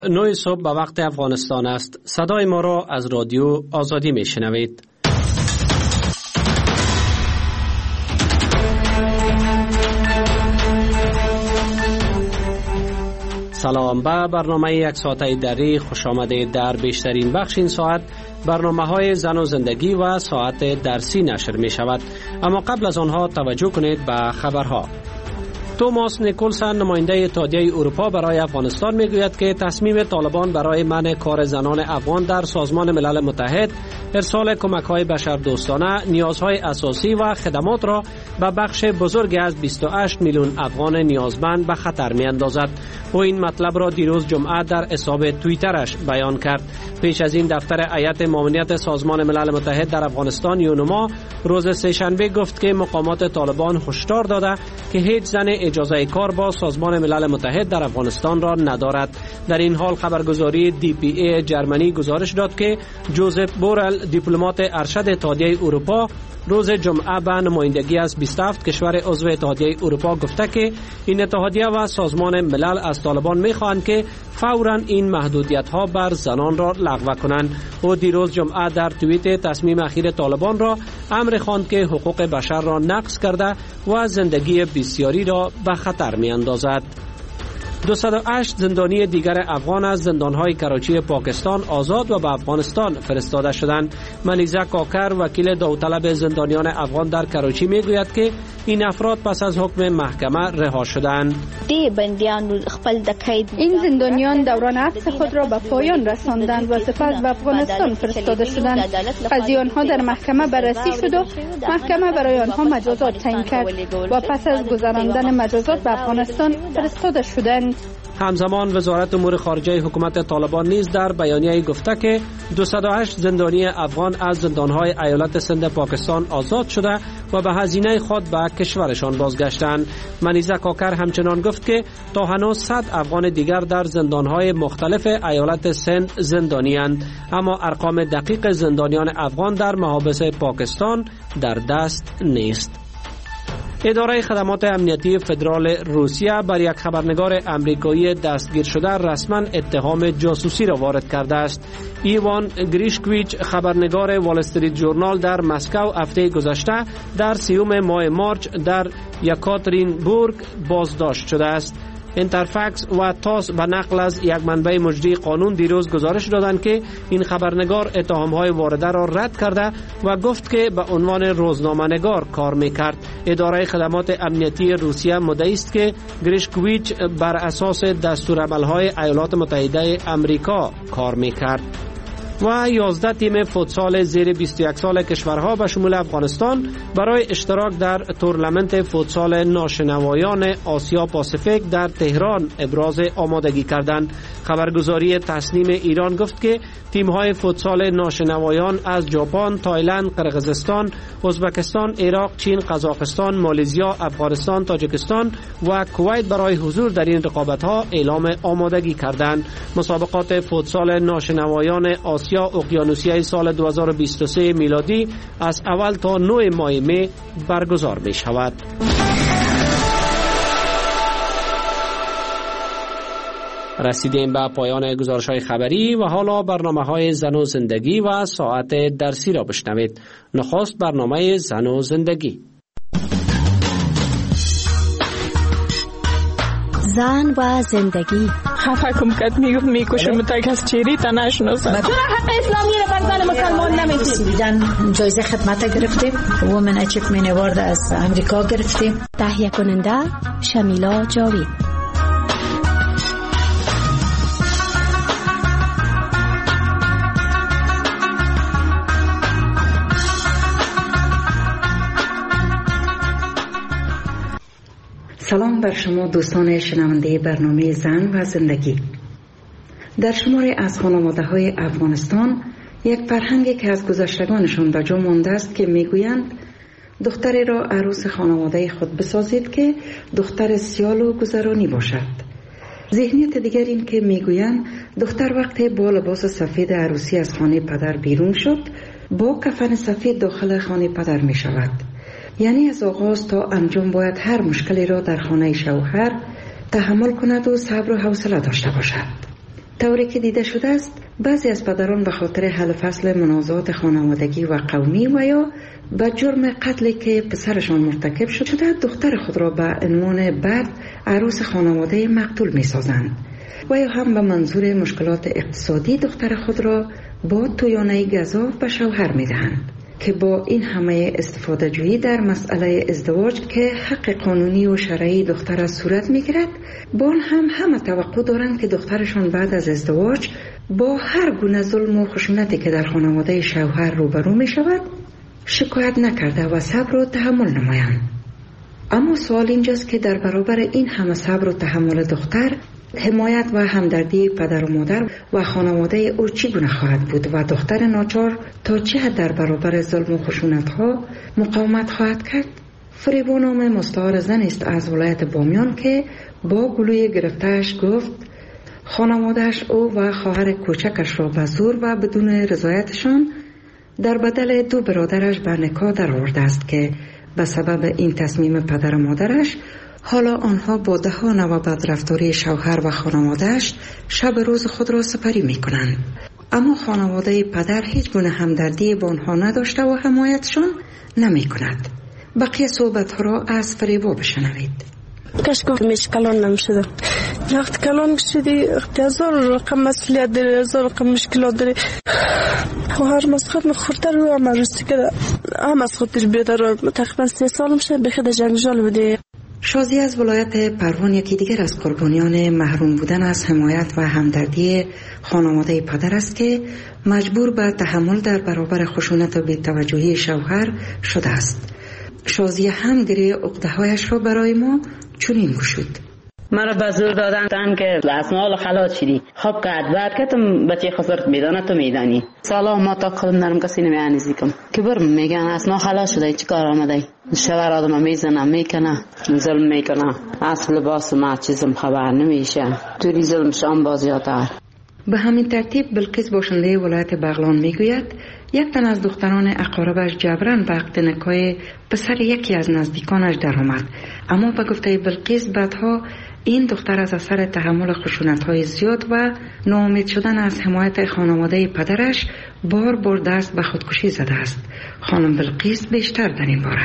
9 صبح به وقت افغانستان است. صدای ما را از رادیو آزادی می شنوید. سلام، به برنامه یک ساعته دری خوش آمدید. در بیشترین بخش این ساعت برنامه های زن و زندگی و ساعت درسی نشر می شود. اما قبل از آنها توجه کنید به خبرها. توماس نیکولسن نماینده اتحادیه اروپا برای افغانستان میگوید که تصمیم طالبان برای منع کار زنان افغان در سازمان ملل متحد، ارسال کمک‌های بشردوستانه، نیازهای اساسی و خدمات را به بخش بزرگی از 28 میلیون افغان نیازمند به خطر می‌اندازد. او این مطلب را دیروز جمعه در حساب توییترش بیان کرد. پیش از این دفتر هیئت ماموریت سازمان ملل متحد در افغانستان یونما روز سه‌شنبه گفت که مقامات طالبان هشدار داده که هیچ زن اجازه کار با سازمان ملل متحد در افغانستان را ندارد. در این حال خبرگزاری DPA جرمنی گزارش داد که جوزف بورل، دیپلمات ارشد اتحادیه اروپا، روز جمعه به نمایندگی از 27 کشور عضو اتحادیه اروپا گفته که این اتحادیه و سازمان ملل از طالبان می‌خواهند که فوراً این محدودیت‌ها بر زنان را لغو کنند. او دیروز جمعه در توییت تصمیم اخیر طالبان را امر خواند که حقوق بشر را نقض کرده و زندگی بسیاری را به خطر می‌اندازد. 208 زندانی دیگر افغان از زندان‌های کراچی پاکستان آزاد و به افغانستان فرستاده شدند. منیزه کاکر، وکیل داوطلب زندانیان افغان در کراچی میگوید که این افراد پس از حکم محکمه رها شدند. این زندانیان دوران حبس خود را به پایان رساندند و سپس به افغانستان فرستاده شدند. قضیه آنها در محکمه بررسی شد و محکمه برای آنها مجازات تعیین کرد و پس از گذراندن مجازات به افغانستان فرستاده شدند. همزمان وزارت امور خارجه حکومت طالبان نیز در بیانیه گفته که 208 زندانی افغان از زندانهای ایالت سند پاکستان آزاد شده و به هزینه خود به کشورشان بازگشتند. منیزه کاکر همچنان گفت که تا هنوز 100 افغان دیگر در زندانهای مختلف ایالت سند زندانی اند، اما ارقام دقیق زندانیان افغان در محابس پاکستان در دست نیست. اداره خدمات امنیتی فدرال روسیه بر یک خبرنگار امریکایی دستگیر شده رسما اتهام جاسوسی را وارد کرده است. ایوان گریشکویچ، خبرنگار وال استریت ژورنال در مسکو هفته گذشته در 30 ماه مارچ در یکاترینبورگ بازداشت شده است. اینترفکس و تاس به نقل از یک منبع مجری قانون دیروز گزارش دادند که این خبرنگار اتهام‌های وارده را رد کرده و گفت که به عنوان روزنامه‌نگار کار می‌کرد. اداره خدمات امنیتی روسیه مدعی است که گریشکویچ بر اساس دستورالعمل‌های ایالات متحده آمریکا کار می‌کرد. و 11 تیم فوتسال زیر 21 سال کشورها به شمول افغانستان برای اشتراک در تورنمنت فوتسال ناشنوایان آسیا پاسیفیک در تهران ابراز آمادگی کردند. خبرگزاری تسنیم ایران گفت که تیم‌های فوتسال ناشنوایان از ژاپن، تایلند، قرقیزستان، ازبکستان، عراق، چین، قزاقستان، مالزیا، افغانستان، تاجیکستان و کویت برای حضور در این رقابت‌ها اعلام آمادگی کردند. مسابقات فوتسال ناشنوایان آسیا اقیانوسیه سال 2023 میلادی از اول تا 9 ماه می برگزار می شود. رسیدیم به پایان گزارش‌های خبری و حالا برنامه‌های زن و زندگی و ساعت درسی را بشنوید. نخست برنامه زن و زندگی. زن و زندگی. خفه کم کت میکشه متک از چیری تا نشناسن. چرا حق اسلامی رو بر زن مسلمان نمیدید؟ جایزه خدمت گرفتیم. وومن اچیومنت اوارد از امریکا گرفتیم. تهیه کننده شمیلا جاوید. سلام بر شما دوستان شنونده برنامه زن و زندگی. در شماری از خانواده‌های افغانستان یک فرهنگی که از گذشتگانشان به جا مانده است که میگویند دختری را عروس خانواده خود بسازید که دختر سیال و گذرانی باشد. ذهنیت دیگر این که میگویند دختر وقتی با لباس سفید عروسی از خانه پدر بیرون شد با کفن سفید داخل خانه پدر می شود. یعنی از آغاز تا انجام باید هر مشکلی را در خانه شوهر تحمل کند و صبر و حوصله داشته باشد. طوری که دیده شده است بعضی از پدران به خاطر حل فصل منازعات خانوادگی و قومی و یا به جرم قتلی که پسرشان مرتکب شده دختر خود را به عنوان بعد عروس خانواده مقتول می سازند و یا هم به منظور مشکلات اقتصادی دختر خود را با تویانه گزاف به شوهر می دهند که با این همه استفاده جویی در مسئله ازدواج که حق قانونی و شرعی دختر صورت می گیرد با همه توقع دارند که دخترشان بعد از ازدواج با هر گونه ظلم و خشونتی که در خانواده شوهر روبرو می شود شکایت نکرده و صبر و تحمل نمایند. اما سوال اینجاست که در برابر این همه صبر و تحمل دختر حمایت و همدردی پدر و مادر و خانواده او چگونه خواهد بود و دختر ناچار تا چه حد در برابر ظلم و خشونت ها مقاومت خواهد کرد؟ فریبا نام مستعار زن است از ولایت بامیان که با گلوی گرفتهش گفت خانوادهش او و خواهر کوچکش را به زور و بدون رضایتشان در بدل 2 برادرش به نکاح در آورده است که به سبب این تصمیم پدر و مادرش حالا آنها با دهان و بدرفتاری شوهر و خانوادهش شب روز خود را سپری می کنند. اما خانواده پدر هیچ گونه همدردی با آنها نداشته و حمایتشان نمی کند. بقیه صحبت ها را از فریبا بشنوید. کاش گفتمش کلان نمیشدم. وقت کلان شدی هزار رقم مسئولیت داری، هزار رقم مشکلات داری و هر مسخط مخورتر رو هم رستی که هم از خودش بیدار تقریبا 3 سال میشه به خود جنگجال بوده. شازی از ولایت پروان یکی دیگر از قربانیان محروم بودن از حمایت و همدردی خانواده پدر است که مجبور به تحمل در برابر خشونت و بی‌توجهی شوهر شده است. شازی هم گریه عقده‌هایش را برای ما چنین گشود. مرا به زور دادن که اسمال خلاص شدی. خب که بعد که تو بچه خسرت میدانه تو میدانی. سالا ما تا خودم نرم کسی نمیانیزی کم. که برم میگن اسما خلاص شده چی کار آمده؟ شوهر آدم میزنه میکنه ظلم میکنه. اصل لباس ما چیزم خبر نمیشه. توری ظلم شام بازیاتر. به همین ترتیب بلقیس باشنده ولایت بغلان میگوید یک تن از دختران اقاربش جبران به عقد نکاح پسر یکی از نزدیکانش درآمد، اما به گفته بلقیس بعدها این دختر از اثر تحمل خشونت‌های زیاد و ناامید شدن از حمایت خانواده پدرش بار دست به خودکشی زده است. خانم بلقیس بیشتر در این باره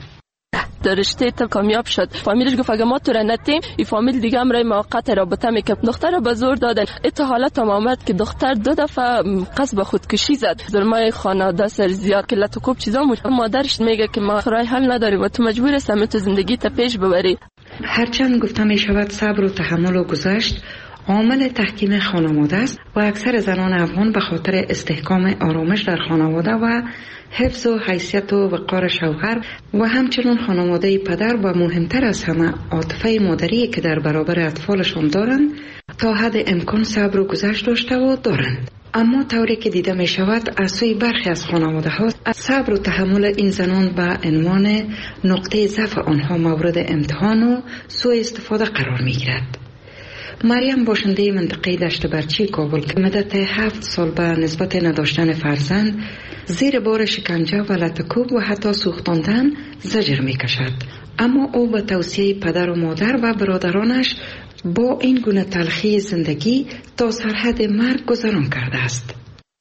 در رشته تا کامیاب شد. فامیلش گفت اگه ما تو را نتیم این فامیل دیگه هم رای موقت رابطه میکرد. دختر را به زور دادن. تا حالت هم آمد که دختر 2 دفعه قصد به خودکشی زد. ظلمای خانواده سر زیاد که لطو کوب چیزا مادرش میگه که ما رای حل نداریم و تو مجبور هستی تو زندگی تا پیش ببری. هرچند گفته می شود صبر و تحمل و گذشت عامل تحکیم خانواده است و اکثر زنان افغان به خاطر استحکام آرامش در خانواده و حفظ و حیثیت و وقار شوهر و همچنین خانواده پدر و مهمتر از همه عاطفه مادری که در برابر اطفالشان دارند تا حد امکان صبر و گذشت داشته و دارند. اما طوری که دیده می شود از سوی برخی از خانواده ها صبر و تحمل این زنان به عنوان نقطه ضعف آنها مورد امتحان و سوء استفاده قرار می گیرد. مریم باشنده منطقه دشت برچی کابل که مدت 7 سال به نسبت نداشتن فرزند زیر بار شکنجه و لطکوب و حتی سوختاندن زجر می کشد، اما او به توصیه پدر و مادر و برادرانش با این گونه تلخی زندگی تا سرحد مرگ گذران کرده است.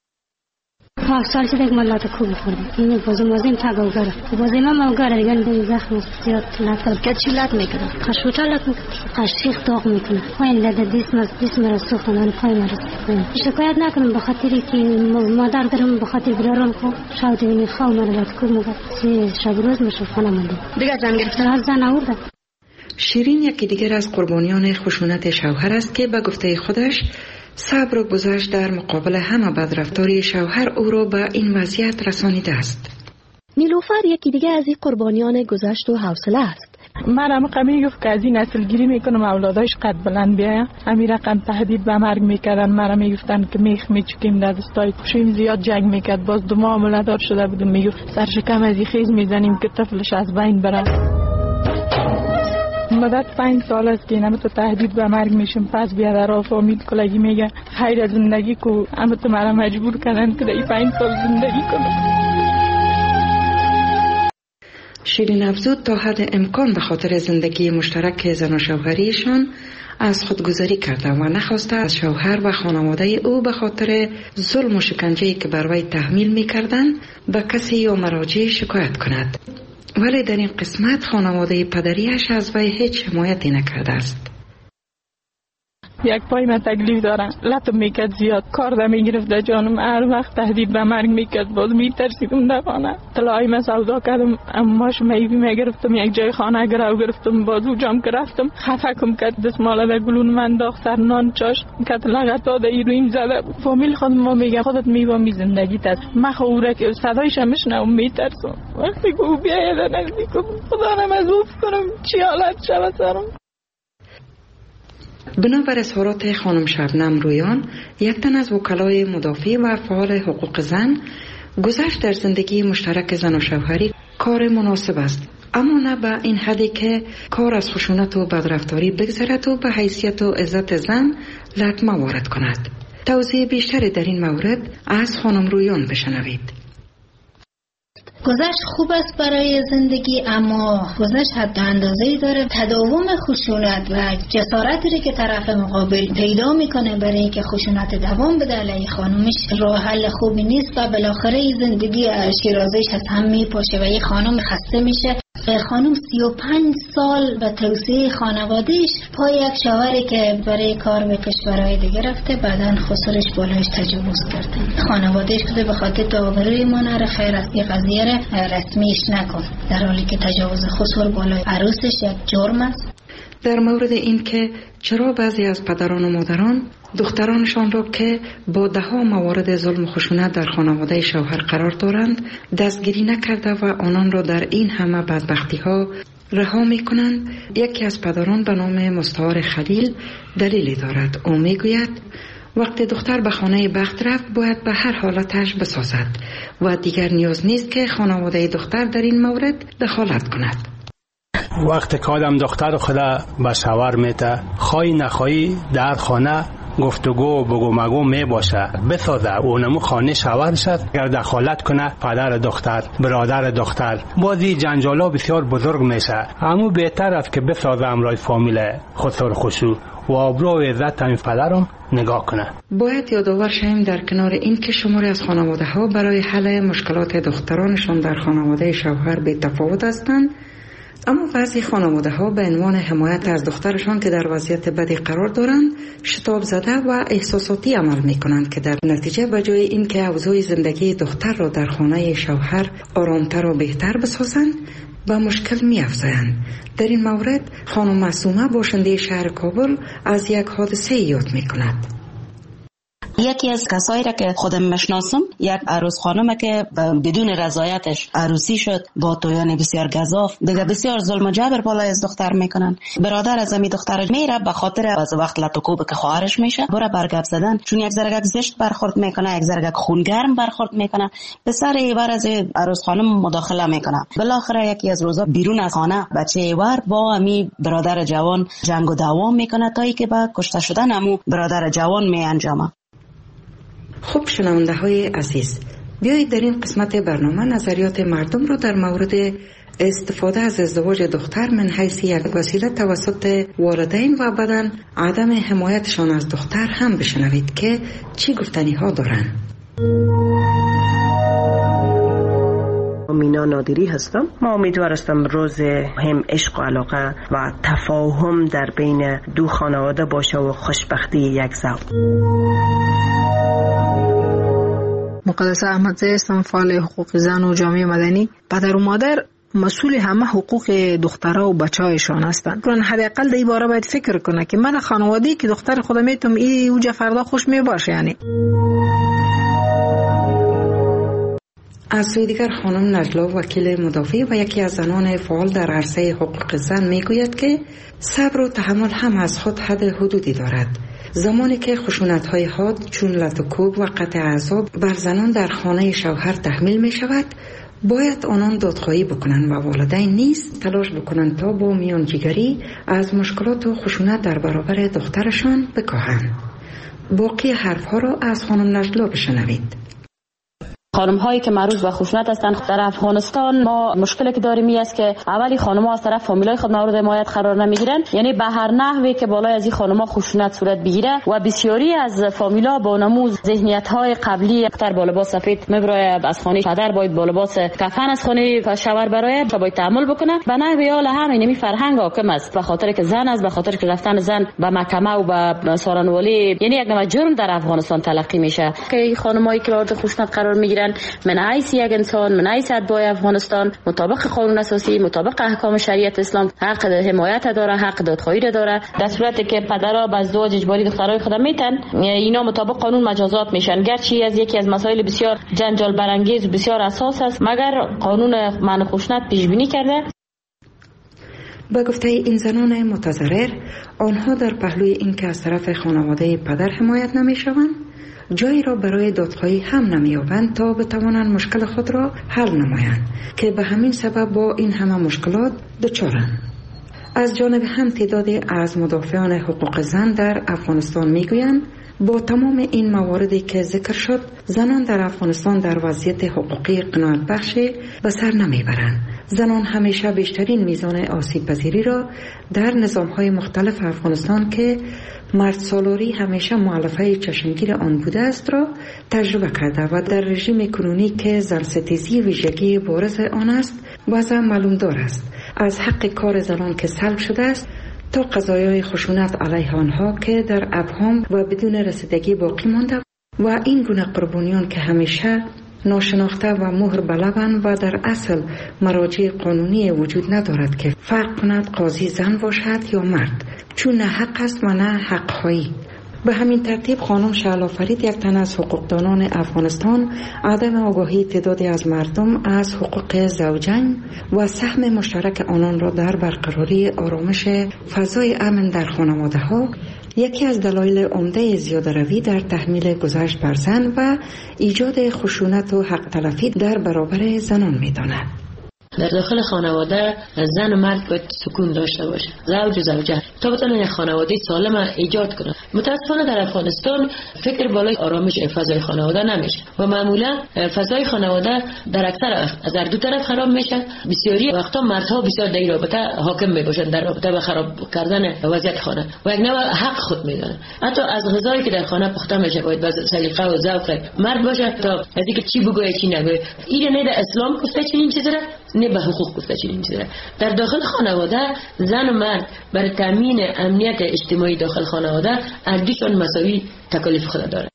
7 سال شده که من لطکوب خوردم. این بازیم تگاوگره. بازیم موگره دیگه این زخم زیاد لطکل که چی لط میکنه. خشوتا لط میکنه. خشیخ داغ میکنه. پایین لده دیسم را سوختن پای مرز. شکایت نکنم بخاطری که مادر دارم بخاطر برارم خو شاید این خواهم را لطکوب میگه. شب روز میشه خانه منده. دیگه زن گرفتن هر زن آورده. شیرین یکی دیگر از قربانیان خشونت شوهر است که به گفته خودش صبر و گذشت در مقابل همه بدرفتاری شوهر او را به این وضعیت رسانیده است. نیلوفر یکی دیگه از این قربانیان گذشت و حوصله است. مرا قمی گفت که از این نسل گیری میکنم اولاداش قد بلند بیایم. همین رقم تهدید به مرگ میکردن. مرا میگفتن که میخ میچکیم در دستای کشیم. زیاد جنگ میکرد. باز 2 ماه مولدار شده بودم. میگفت سرشکم از این خیز میزنیم که طفلش از بین بره. مدت 5 سال است که اینم تو تهدید به مرگ میشم. پس بیادر و فامیل کلگی میگه خیر زندگی کو اما تو مرا مجبور کردن که در 5 سال زندگی کنم. شیرین افزود تا حد امکان به خاطر زندگی مشترک زن و شوهریشان از خودگذری کرده و نخواسته از شوهر و خانواده او به خاطر ظلم و شکنجه‌ای که بر وی تحمیل می‌کردند به کسی یا مراجع شکایت کند. ولی در این قسمت خانواده پدریش از وی هیچ حمایتی نکرده است. یک پای من تکلیف دارم، لطم میکرد زیاد، کار ده میگرفت در جانم، هر وقت تهدید به مرگ میکرد، باز میترسیدم در خانه. طلای من سودا کردم، اماش میوی میگرفتم، یک جای خانه گرو گرفتم، باز او جام که رفتم خفکم کرد، دستماله در گلون من داخت، سر نان چاش کت لغتا در ایرویم زده. فامیل خودم ما میگه خودت میوامی زندگیت است، مخوره که صدایش هم میشنوم میترسم. وقتی که او بیاید نزدیکم خدا نمازوف کنم چی حالت شود سرم. بنابر اظهارات خانم شبنم رویان، یک تن از وکلای مدافع و فعال حقوق زن، گذشت در زندگی مشترک زن و شوهری کار مناسب است، اما نه به این حدی که کار از خشونت و بدرفتاری بگذرد و به حیثیت و عزت زن لطمه وارد کند. توضیح بیشتری در این مورد از خانم رویان بشنوید. گذشت خوب است برای زندگی، اما گذشت حد اندازه‌ای داره. تداوم خشونت و جسارتی که طرف مقابل پیدا میکنه برای اینکه خشونت دوام بده علیه خانومش راه حل خوبی نیست و بالاخره زندگی شیرازه‌اش از هم میپاشه و یه خانم خسته میشه. خانم 35 سال به توسعه خانوادهش پای یک شوهری که برای کار به کشورهای دیگه رفته، بعدن خسرش بالایش تجاوز کرده. خانوادهش کده به خاطر تو آبروی ما نره، خیر است یه قضیه رسمیش نکن، در حالی که تجاوز خسر بالای عروسش یک جرم است. در مورد این که چرا بعضی از پدران و مادران دخترانشان را که با دهها موارد ظلم و خشونت در خانواده شوهر قرار دارند دستگیری نکرده و آنان را در این همه بدبختی ها رها می کنند، یکی از پدران به نام مستعار خلیل دلیلی دارد. او می گوید وقتی دختر به خانه بخت رفت باید به هر حالتش بسازد و دیگر نیاز نیست که خانواده دختر در این مورد دخالت کند. وقتی که آدم دختر خدا به شوهر میته، خواهی نخواهی در خانه گفتگو بگو مگو می باشه، بسازه اونمو خانه شوهر شد. اگر دخالت کنه پدر دختر، برادر دختر، بازی جنجالا بسیار بزرگ میشه. اما بهتر است که بسازه امرای فامیل خسر خشوع و آبرو و عزت این پدرم نگاه کنه. باید یادآور شویم در کنار این که شماری از خانواده ها برای حل مشکلات دخترانشان در خانواده شوهر بی تفاوت هستند، اما بعضی خانواده ها به عنوان حمایت از دخترشان که در وضعیت بدی قرار دارند شتاب زده و احساساتی عمل می کنند که در نتیجه به جای اینکه اوضاع زندگی دختر را در خانه شوهر آرامتر و بهتر بسازند به مشکل می افزایند. در این مورد خانم معصومه باشنده شهر کابل از یک حادثه یاد می کند. یکی از کسایی را که خودم میشناسم، یک عروس خانمه که بدون رضایتش عروسی شد با تویان بسیار گزاف، دیگه بسیار ظلم و جبر بالای از دختر میکنن. برادر از امی دختر میره به خاطر از وقت لطوکوب که خواهرش میشه برای برگب زدن، چون یک زرگک زشت برخورد میکنه، یک زرگک خونگرم برخورد میکنه، به سر ایوار از عروس خانم مداخله میکنه. بالاخره یکی از روزا بیرون از خانه بچه ایوار با امی برادر جوان جنگ و دعوا میکنه تا اینکه به کشته شدن امو برادر جوان میانجامه. خوب شنونده های عزیز، بیایید در این قسمت برنامه نظریات مردم را در مورد استفاده از ازدواج دختر من حیث یک وسیله توسط والدین و بعداً عدم حمایتشان از دختر هم بشنوید که چی گفتنی ها دارند. مینا نادری هستم. ما امیدوار هستم روز هم عشق و علاقه و تفاهم در بین دو خانواده باشه و خوشبختی یک زوج. مقدسه احمدزی هستم، فعال حقوق زن و جامعه مدنی. پدر و مادر مسئول همه حقوق دخترها و بچه‌هایشان هستند. حداقل در این باره باید فکر کنه که من خانواده‌ای که دختر خودم میتونم اوجا فردا خوش میباشه. یعنی از سوی دیگر خانم نجلا وکیل مدافع و یکی از زنان فعال در عرصه حقوق زن میگوید که صبر و تحمل هم از خود حد حدودی دارد. زمانی که خشونت‌های حاد چون لط و کوب و قطع اعصاب بر زنان در خانه شوهر تحمیل می شود، باید آنان دادخواهی بکنند و والدین نیز تلاش بکنند تا با میانجیگری از مشکلات و خشونت در برابر دخترشان بکاهند. باقی حرفها را از خانم نجلا بشنوید. خانم هایی که معروف به خشونت هستند در افغانستان ما مشکلی که داریم این است که اولی خانم ها از طرف فامیلای خود مورد حمایت قرار نمیگیرن، یعنی به هر نحوی که بالای از این خانم ها خشونت صورت بگیره و بسیاری از فامیلا با نموز ذهنیت های قبلی اکثر با لباس سفید میبره از خانه پدر باید با لباس کفن از خانه شوهر برای باید تعامل بکنه. به نحوی حال همین فرهنگ حاکم است، به خاطر که زن است، به خاطر که رفتن زن به محکمه و به سارنوالی یعنی یک نوع جرم در افغانستان تلقی میشه که خانمایی که مورد خشونت قرار میگیرن من حیث یک انسان، من حیث اتباع افغانستان مطابق قانون اساسی، مطابق احکام شریعت اسلام حق حمایت داره، حق دادخواهی داره. در صورتی که پدرها به ازدواج اجباری دخترای خود میتن، اینا مطابق قانون مجازات میشن، گرچه از یکی از مسائل بسیار جنجال برانگیز و بسیار اساس است مگر قانون منع خشونت پیش بینی کرده. با گفته این زنان متضرر، آنها در پهلوی اینکه از طرف خانواده پدر حمایت نمیشوند، جایی را برای دادخواهی هم نمی‌یابند تا بتوانند مشکل خود را حل نمایند که به همین سبب با این همه مشکلات دچارند. از جانب هم تعدادی از مدافعان حقوق زن در افغانستان میگویند با تمام این مواردی که ذکر شد، زنان در افغانستان در وضعیت حقوقی قناعت بخشی به سر نمیبرند. زنان همیشه بیشترین میزان آسیب پذیری را در نظام‌های مختلف افغانستان که مرد سالاری همیشه مؤلفه چشمگیر آن بوده است را تجربه کرده و در رژیم کنونی که زن ستیزی ویژگی بارز آن است وضع معلومدار است، از حق کار زنان که سلب شده است تا قضایای خشونت علیه آنها که در ابهام و بدون رسیدگی باقی مانده و این گونه قربانیان که همیشه ناشناخته و مهر بلبند و در اصل مراجع قانونی وجود ندارد که فرق کند قاضی زن باشد یا مرد، چون نه حق است و نه حق خواهی. به همین ترتیب خانم شعلا فرید، یک تن از حقوقدانان افغانستان، عدم آگاهی تعدادی از مردم از حقوق زوجین و سهم مشترک آنان را در برقراری آرامش فضای امن در خانواده ها یکی از دلایل عمده زیاده‌روی در تحمیل گذشت بر زن و ایجاد خشونت و حق تلفی در برابر زنان می‌داند. در داخل خانواده زن و مرد باید سکون داشته باشه، زوج و زوجه، تا بتونن یک خانواده سالم ایجاد کنن. متاسفانه در افغانستان فکر بالای آرامش فضای خانواده نمیشه و معمولا فضای خانواده در اکثر از هر دو طرف خراب میشه. بسیاری وقتا مردها بسیار در این رابطه حاکم میباشن، در رابطه به خراب کردن وضعیت خانه و یک نوع حق خود میدونن. حتی از غذایی که در خانه پخته میشه باید با سلیقه و ذوق مرد باشه تا از اینکه چی بگوید چی نگوید. این نه در اسلام گفته چنین چیزی را، نه به حقوق گفته چنین چیزی را. در داخل خانواده زن و مرد برای تامین امنیت اجتماعی داخل خانواده هردوشون مساوی تکالیف خود داره.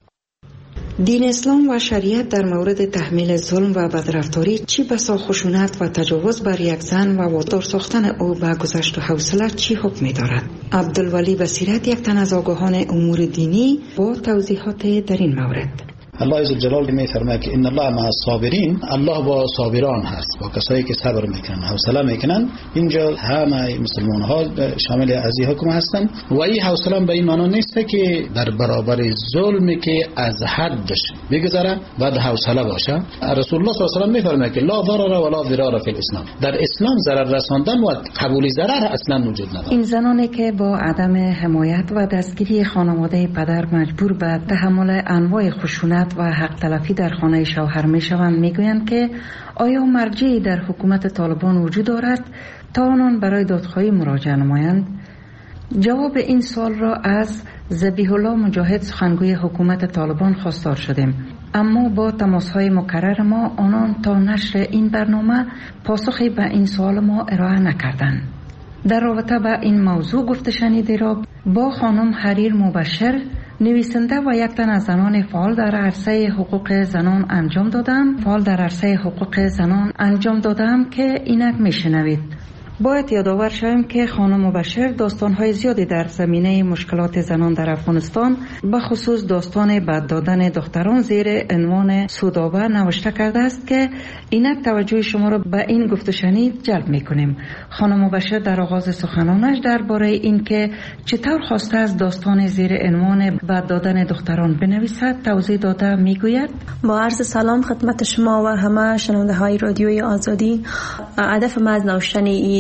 دین اسلام و شریعت در مورد تحمیل ظلم و بدرفتاری چی بسا خشونت و تجاوز بر یک زن و وادار ساختن او به گذشت و حوصله چی حکم می‌دارد؟ عبدالولی بصیرت، یک تن از آگاهان امور دینی، با توضیحات در این مورد. الله عزوجل می‌فرماید که ان الله مع الصابرین، الله با صابران هست، با کسایی که صبر میکنن، حوصله میکنن. اینجا همه مسلمان ها شامل از این حکم هستن و این حوصله به این معنی نیست که در برابر ظلمی که از حدش بگذره بعد حوصله باشه. رسول الله صلی الله علیه و آله می‌فرماید که لا ضرر ولا ضرار فی الاسلام، در اسلام ضرر رساندن و قبول ضرر اصلا وجود نداره. این زنانی که با عدم حمایت و دستگیری خانواده پدر مجبور به تحمل انواع خشونت و حق تلفی در خانه شوهر می شوند، می گویند که آیا مرجعی در حکومت طالبان وجود دارد تا آنان برای دادخواهی مراجعه نمایند؟ جواب این سوال را از ذبیح الله مجاهد، سخنگوی حکومت طالبان، خواستار شدیم، اما با تماس‌های مکرر ما آنان تا نشر این برنامه پاسخی به این سوال ما ارائه نکردند. در رابطه با این موضوع گفته شنیده را با خانم حریر مبشر، نویسنده و یک تن از زنان فعال در عرصه حقوق زنان انجام دادم که اینک میشنوید. باید یادآور شویم که خانم مبشر داستان‌های زیادی در زمینه مشکلات زنان در افغانستان، به خصوص داستان بد دادن دختران زیر عنوان سودابه نوشته کرده است که اینک توجه شما را به این گفت و شنید جلب می‌کنیم. خانم مبشر در آغاز سخنانش درباره این که چطور خواسته از داستان زیر عنوان بد دادن دختران بنویسد توضیح داده میگوید: با عرض سلام خدمت شما و همه شنونده های رادیوی آزادی. هدف ما از نوشتن این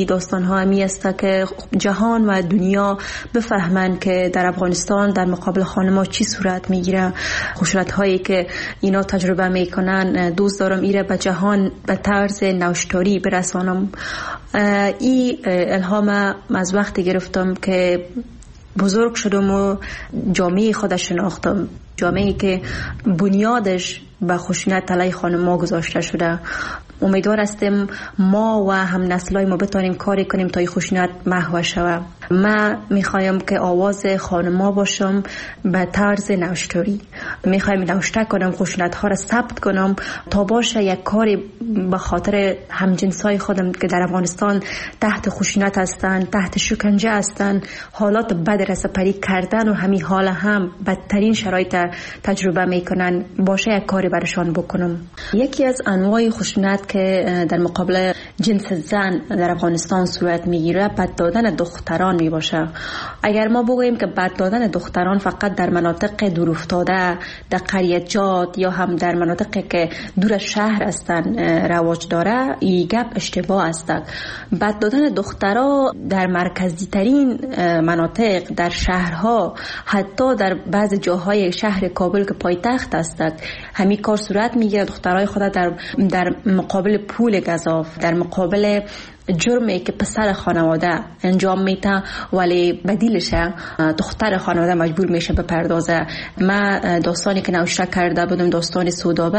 داستان ها همی است که جهان و دنیا بفهمن که در افغانستان در مقابل خانم‌ها چی صورت میگیره، خشونت هایی که اینا تجربه میکنن. دوست دارم ایره به جهان به طرز نوشتاری برسانم. این الهام از وقتی گرفتم که بزرگ شدم و جامعه خودش شناختم، جامعه‌ای که بنیادش به خشونت علیه خانم‌ها گذاشته شده. امیدوار هستم ما و هم نسلای ما بتونیم کاری کنیم تا این خشونت محو شود. من میخوایم که آواز خانم‌ها باشم به طرز نوشتاری. میخوایم نوشته کنم، خشونت ها را ثبت کنم تا باشه یک کاری به خاطر همجنسای خودم که در افغانستان تحت خشونت هستن، تحت شکنجه هستن، حالات بد رسپری کردن و همین حال هم بدترین شرایط تجربه میکنن، باشه یک کاری برشان بکنم. یکی از انواع خشونت که در مقابل جنس زن در افغانستان صورت میگیره بد دادن دختران می باشه. اگر ما بگوییم که بد دادن دختران فقط در مناطق دورافتاده، در قریه‌جات یا هم در مناطقی که دور از شهر هستن رواج داره، این گپ اشتباه است. بد دادن دخترها در مرکزی ترین مناطق، در شهرها، حتی در بعض جاهای شهر کابل که پایتخت است، همین کار صورت میگیره. دخترای خود در مقابل پول گزاف، در مقابل جرمی که پسر خانواده انجام میده ولی بدیلش دختر خانواده مجبور میشه بپردازه. من داستانی که نوشته کرده بودم داستان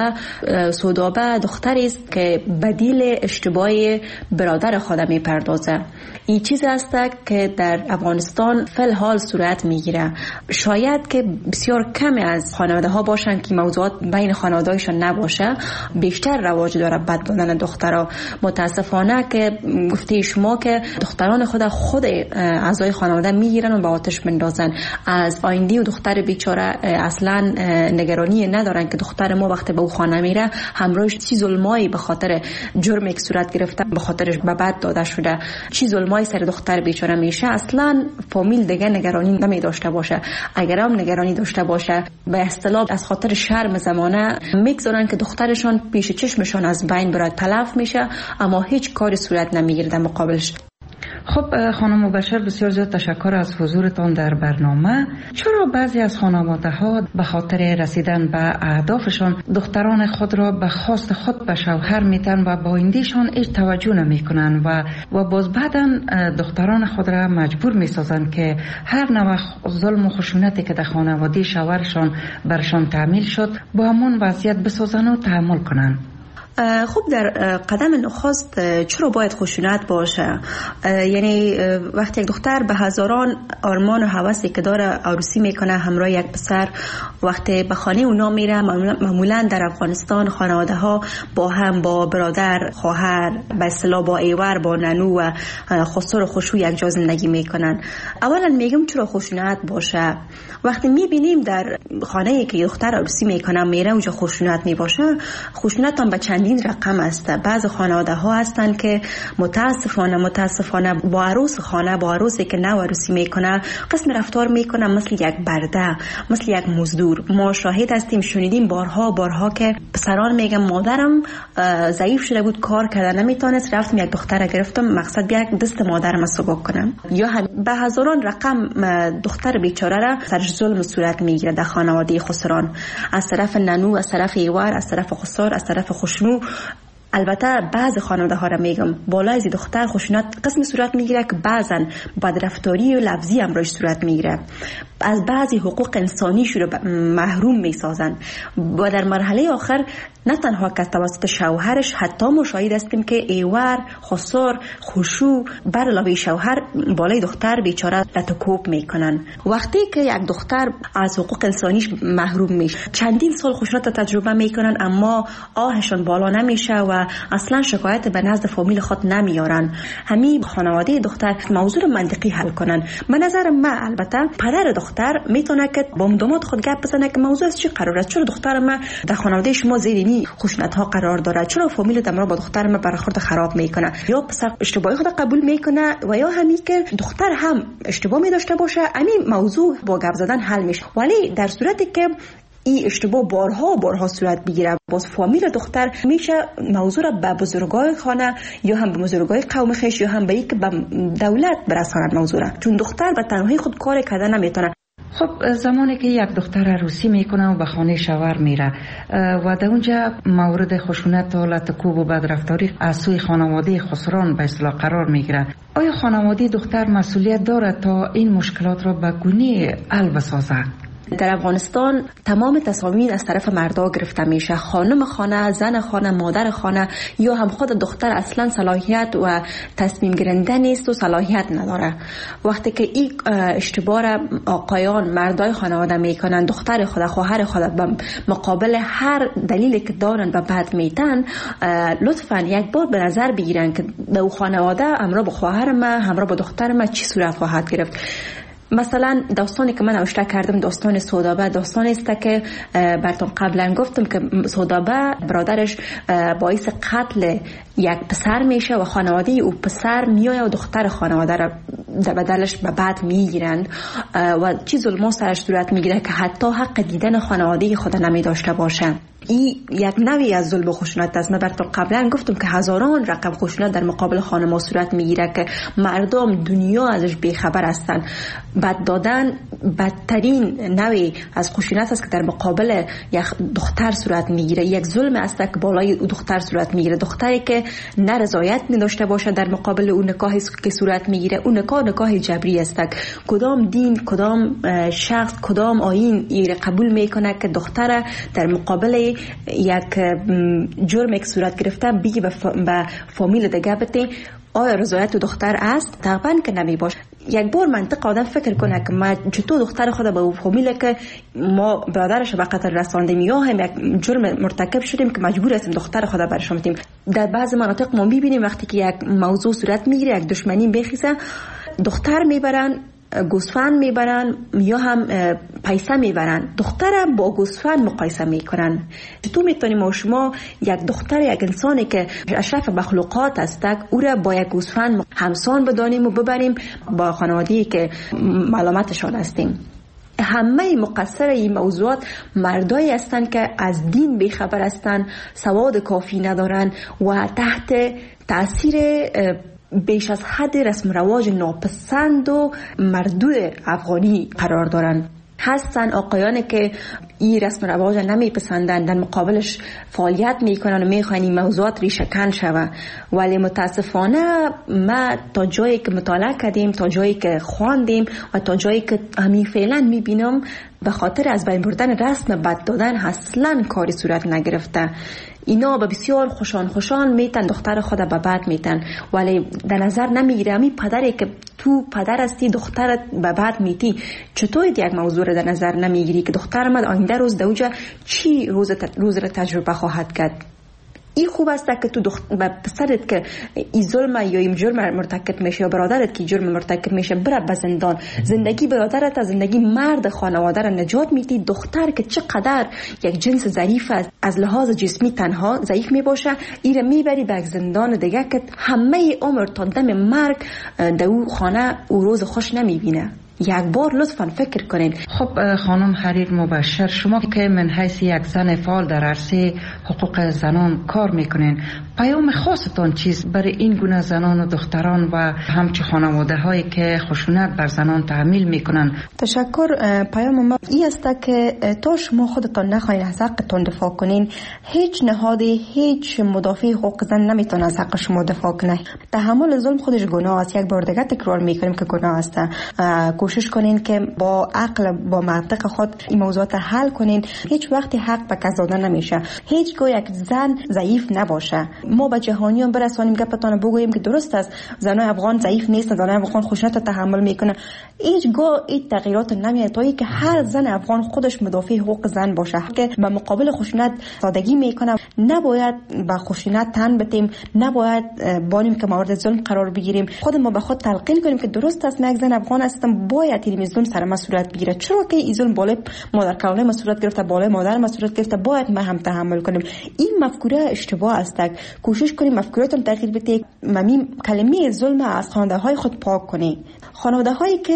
سودابه دختری است که بدیل اشتباه برادر خود میپردازه. این چیز است که در افغانستان فعل حال صورت میگیره. شاید که بسیار کم از خانواده ها باشن که موضوعات بین خانواده‌هایشان نباشه، بیشتر رواج داره بد دادن دخترها. متاسفانه که گفته شما که دختران خود اعضای خانواده میگیرن و به آتش میندازن. از آینده و دختر بیچاره اصلا نگرانی ندارن که دختر ما وقتی به او خانه میره همراهش چی ظلمایی به خاطر جرمی که صورت گرفته به خاطرش به بد داده شده، چی ظلمایی سر دختر بیچاره میشه. اصلا فامیل دیگه نگرانی نمی داشته باشه. اگر هم نگرانی داشته باشه به اصطلاح از خاطر شرم زمانه میگذارن که دخترشان پیش چشمشان از بین بره، تلف میشه، اما هیچ کاری صورت نمیگیره در مقابلش. خب خانم مبشر، بسیار زیاد تشکر از حضورتان در برنامه. چرا بعضی از خانواده ها به خاطر رسیدن به اهدافشان دختران خود را به خواست خود به شوهر میتن و با آیندهشان هیچ توجه نمیکنن و باز بعداً دختران خود را مجبور میسازن که هر نوع ظلم و خشونتی که در خانواده شوهرشان برشان تعمیل شد با همون وضعیت بسازن و تحمل کنن؟ خب در قدم نخست چرا باید خشونت باشه؟ یعنی وقتی یک دختر به هزاران آرمان و هوسی که داره عروسی میکنه همراه یک پسر، وقتی به خانه اونا میره، معمولا در افغانستان خانواده ها با هم، با برادر، خواهر، به اصطلاح با ایور، با ننو و خسر و خشو یک جا زندگی میکنن. اولا میگم چرا خشونت باشه؟ وقتی میبینیم در خانه‌ای که دختر عروسی میکنه میره اونجا خشونت میباشه، خشونت هم به چندین رقم است. بعض خانواده ها هستن که متاسفانه با عروس خانه، با عروسی که نو عروسی میکنه قسم رفتار میکنه مثل یک برده، مثل یک مزدور. ما شاهد هستیم، شنیدیم بارها که پسران میگن مادرم ضعیف شده بود، کار کردن نمیتونست، رفتم یک دختر گرفتم مقصد یک دست مادرم سبک کنم. یا هم به هزاران رقم دختر بیچاره را سر ظلم صورت میگیره در خانواده خسران، از طرف ننو، از طرف ایوار، از طرف خسر، از طرف خشنو. البته بعض خانواده ها را میگم بالای از دختر خشونت قسم صورت میگیره که بعضا بدرفتاری و لفظی هم روش صورت میگیره، از بعضی حقوق انسانی شده محروم میسازن و در مرحله آخر نه تنها که توسط شوهرش، حتی مشاهده هستیم که ایور، خسر، خشوع بر علاوه شوهر بالای دختر بیچاره لطکوب میکنن. وقتی که یک دختر از حقوق انسانیش محروم میشه، چندین سال خشونت تجربه میکنن اما آهشون بالا نمیشه و اصلا شکایت به نزد فامیل خود نمیارن. همین خانواده دختر موضوع منطقی حل کنن. به نظر من البته پدر دختر میتونه که با داماد خود گپ بزنه که موضوع از چی قراره، چرا دختر ما در خانواده شما زیر خشونت ها قرار داره، چرا فامیل دمرا با دختر ما برخورد خراب میکنه، یا پسر اشتباهی خود قبول میکنه و یا همین که دختر هم اشتباه می داشته باشه، همین موضوع با گپ زدن حل میشه. ولی در صورتی که این اشتباه بارها صورت بگیره. باز فامیل دختر میشه موضوع را به بزرگای خانه یا هم به بزرگای قوم خیش یا هم به یک به دولت برساند موضوع را، چون دختر به تنهایی خود کار کرده نمیتونه. خب زمانی که یک دختر عروسی میکنه و به خانه شوهر میره و در اونجا مورد خشونت و لطکوب و بدرفتاری از سوی خانواده خسران به اصطلاح قرار میگیره، آیا خانواده دختر مسئولیت داره تا این مشکلات را به گونه حل بسازه؟ در افغانستان تمام تصامیم از طرف مردا گرفته میشه. خانم خانه، زن خانه، مادر خانه یا هم خود دختر اصلا صلاحیت و تصمیم گیرنده نیست و صلاحیت نداره. وقتی که این اشتباه را آقایان مردای خانواده میکنن، دختر خود، خواهر خود به مقابل هر دلیلی که دارن و بعد میتن، لطفا یک بار به نظر بگیرن که در خانواده همراه با خواهر ما، همراه با دختر ما چی صورت خواهد گرفت. مثلا داستانی که من اشاره کردم، داستان سودابه، داستانی است که براتون قبلا گفتم که سودابه برادرش باعث قتل یک پسر میشه و خانواده او پسر میایه و دختر خانواده را در بدلش به بعد میگیرند و چی ظلم سرش صورت میگیره که حتی حق دیدن خانواده خود نمی داشته باشه. این یک نوعی از ظلم و خشونت است. من براتون قبلا گفتم که هزاران رقم خشونت در مقابل خانم‌ها صورت میگیره که مردم دنیا ازش بیخبر هستند. بد دادن بدترین نوعی از خشونت است که در مقابل یک دختر صورت میگیره. یک ظلم است که بالای او دختر صورت میگیره. دختری که نه رضایت نداشته باشه در مقابل اون نکاحی که صورت میگیره، اون نکاح جبری است. کدام دین، کدام شخص، کدام آیین این قبول میکنه که دختر در مقابل یک جرم که صورت گرفته بگی به فامیل دیگه بده آیا رضایت دختر است؟ طبعا که نمی باشه. یک بار منطق آدم فکر کنه که ما چطور دختر خود به فامیل که ما برادرش به قتل رساندیم یا هم یک جرم مرتکب شدیم که مجبور هستیم دختر خود برش بدیم. در بعض مناطق ما میبینیم وقتی که یک موضوع صورت میگیره، یک دشمنی بخیزه، دختر میبرن، گوسفند میبرن یا هم پیسه میبرن، دختر با گوسفند مقایسه میکنن. چطور میتونیم ما شما یک دختر، یک انسانی که اشرف مخلوقات است، او را با یک گوسفند همسان بدانیم و ببریم با خانواده‌ای که ملامتشان هستیم؟ همه مقصر این موضوعات مردایی هستند که از دین بیخبر هستند، سواد کافی ندارن و تحت تاثیر بیش از حد رسم رواج ناپسند و مردود افغانی قرار دارند. هستن آقایانی که این رسم رواج نمیپسندن، در مقابلش فعالیت میکنن و میخواین این موضوعات ریشه‌کن شوه. ولی متاسفانه ما تا جایی که مطالعه کردیم، تا جایی که خواندیم و تا جایی که همین فعلا میبینم، به خاطر از بین بردن رسم بد دادن اصلا کاری صورت نگرفته. اینا به بسیار خوشان میتن دختر خود به بد میتن، ولی در نظر نمیگیره همین پدری که تو پدر هستی دخترت به بد میتی، چطور یک موضوع رو در نظر نمیگیری که دختر من آینده روز دوجه چی روز رو تجربه خواهد کرد؟ این خوب است که تو پسرت که این ظلم یا این جرم مرتکب میشه یا برادرت که جرم مرتکب میشه بره به زندان، زندگی برادرت از زندگی مرد خانواده را نجات میدی. دختر که چقدر یک جنس ضعیف است، از لحاظ جسمی تنها ضعیف میباشه، این میبری به زندان دیگه که همه عمر تا دم مرگ در او خانه او روز خوش نمیبینه. یک بار لطفاً فکر کنین. خب خانم حریر مبشر، شما که من حیث یک زن فعال در عرصه حقوق زنان کار میکنین، پیام خاصتان چیست برای این گونه زنان و دختران و همچه خانواده هایی که خشونت بر زنان تحمیل میکنن؟ تشکر. پیام ما این است که تا شما خودتان نخواهید از حقتان دفاع کنین، هیچ نهادی، هیچ مدافع حقوق زن نمیتونه از حق شما دفاع کنه. تحمل ظلم خودش گناه است. یک بار دیگه تکرار میکنیم که گناه است. کوشش کنین که با عقل، با منطق خود این موضوعات حل کنین. هیچ وقتی حق به کس داده نمیشه. هیچگاه یک زن ضعیف نباشه. ما به جهانیان برسانیم گپتان بگوییم که درست است زنای افغان ضعیف نیست، زنای افغان خشونت تحمل میکنه. هیچگاه این تغییرات نمیاد تا اینکه هر زن افغان خودش مدافع حقوق زن باشه که به مقابل خشونت سادگی میکنه. نباید به خشونت تن بدیم، نباید بانیم که مورد ظلم قرار بگیریم. خود ما به خود تلقین کنیم که درست است من یک زن افغان هستم، باید این ظلم سر من صورت بگیره. چرا که این ظلم بالای مادر کلانه من صورت گرفته، بالای مادر من صورت گرفته، باید ما هم تحمل کنیم. این مفکوره اشتباه است. کوشش کنیم مفکوراتون تغییر بده. ممی کلمه ظلم از خانواده های خود پاک کنی. خانواده هایی که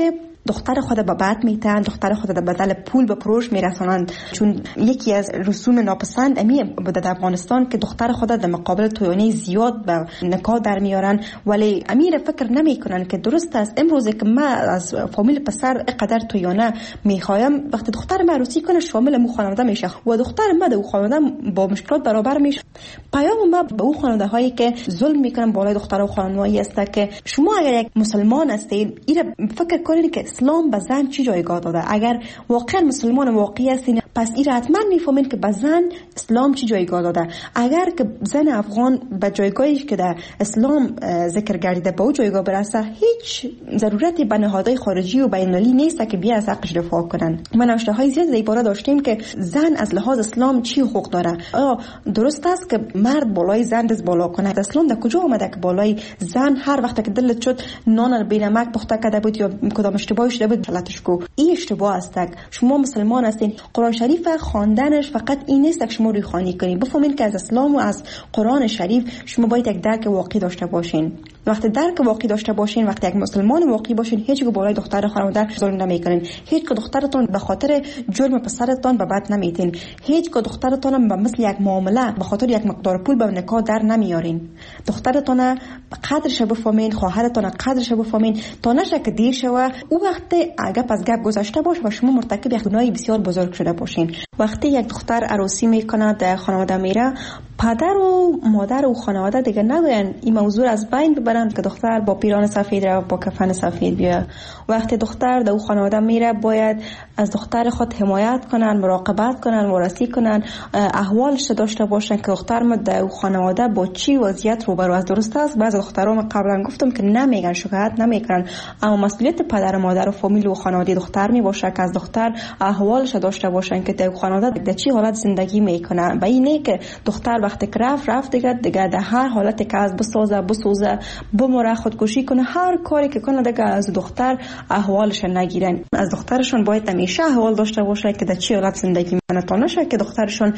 دختر خود به بد میتن، دختر خود به بدل پول به پروش میرسانند. چون یکی از رسوم ناپسند امی بوده در افغانستان که دختر خود در مقابل تویانه زیاد به نکاح در میارن، ولی امیر فکر نمیکنن که درست است امروز که من از فامیل پسر قدر تویانه میخوایم، وقتی دختر من عروسی کنه شامل مو خانواده میشه و دختر من در خانواده با مشکلات برابر میشه. پیام ما به اون خانواده هایی که ظلم میکنن بالای دختر و خانواده است که شما اگر یک مسلمان هستید ایره فکر کنید که اسلام به زن چی جایگاه داده. اگر واقعا مسلمان واقعی هستین پس ایره حتما میفهمین که به زن اسلام چی جایگاه داده. اگر که زن افغان به جایگاهی که در اسلام ذکر گردیده به اون جایگاه برسه، هیچ ضرورتی به نهادهای خارجی و بین‌المللی نیست که بیا از حقش دفاع کنن. ما نوشته‌های زیاد در این باره داشتیم که زن از لحاظ اسلام چی حقوق داره. آیا درست است که مرد بالای زن دست بالا کنه؟ اسلام در کجا آمده که بالای زن هر وقت که دلت شد نان بی نمک پخته کرده بود یا کدام اشتباهی شده بود غلطش کو؟ این اشتباه است. شما مسلمان هستین، قرآن شریف خواندنش فقط این نیست که شما روی خوانی کنین. بفهمین که از اسلام و از قرآن شریف شما باید یک درک واقعی داشته باشین. وقتی درک واقعی داشته باشین، وقتی یک مسلمان واقعی باشین، هیچ بالای دختر خانواده ظلم نمیکنین. هیچ که دخترتون به خاطر جرم پسرتون به بد نمیتین. هیچ که دخترتون به مثل یک معامله به خاطر یک مقدار پول به نکاح در نمیارین. دخترتون قدرش بفهمین، خواهرتون قدرش بفهمین تا نشه که دیر شوه او وقت گپ از گپ گذشته باشه و شما مرتکب یک گناه بسیار بزرگ شده باشین. وقتی یک دختر عروسی میکنه در خانواده میره، پدر و مادر و خانواده دیگه نگوین این موضوع از بین ببرند که دختر با پیران سفید رو با کفن سفید بیا. وقتی دختر در خانواده میره باید از دختر خود حمایت کنن، مراقبت کنن، وارسی کنن، احوالش داشته باشن که دختر ما در خانواده با چی وضعیت روبرو است. درست است بعضی دخترها من قبلا گفتم که نمیگن، شکایت نمیکنن، اما مسئولیت پدر و مادر و فامیل و خانواده دختر میباشه که از دختر احوالش داشته باشن که در خانواده در چی حالت زندگی میکنه. و اینه که دختر وقتی که رفت دیگه در هر حالتی که از بسوزه بمره، خودکشی کنه، هر کاری که کنه دیگه از دختر احوالش نگیرن. از دخترشون باید همیشه احوال داشته باشه که در چی حالت زندگی میکنه، تا نشه که دخترشون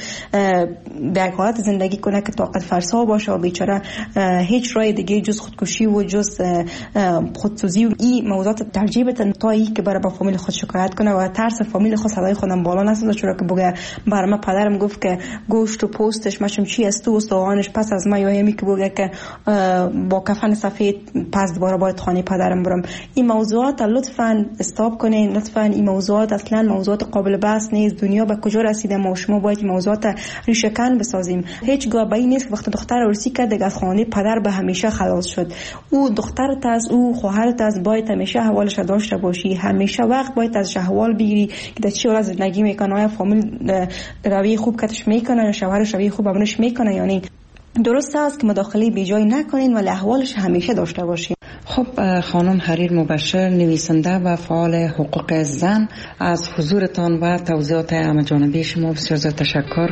به حالت زندگی کنه که طاقت فرسا باشه و بیچاره هیچ راه دیگه جز خودکشی و جز خودسوزی و این موضوعات ترجیح بدن تا این که برای با فامیل خود شکایت کنه و ترس فامیل خود صدای خودم بالا نسازه. چرا که بگه برای من پدرم گفت که گوشت و پوستش مشم چی است و استوانش پس از ما، یا همی که بگه که با کفن سفید پس دوباره باید خانه پدرم برم. این موضوعات لطفاً استاپ کنین، لطفاً این موضوعات اصلا موضوعات قابل بحث نیست. دنیا به کجا رسیده، ما شما باید این موضوعات ریشه کن بسازیم. هیچگاه به این نیست وقتی دختر عروسی کرد دیگه از خانه پدر به همیشه خلاص شد. او دخترت از او خواهرت از باید همیشه احوالش داشته باشی، همیشه وقت باید از احوال بگیری که در چه حالت زندگی میکنه، آیا فامیل روی خوب کتش میکنه، شوهرش روی خوب بابنش میکنه یا نه. درست است که مداخله بیجایی نکنین ولی احوالش همیشه داشته باشین. خب خانم حریر مبشر، نویسنده و فعال حقوق زن، از حضورتان و توضیحات همه‌جانبه شما بسیار زیاد تشکر.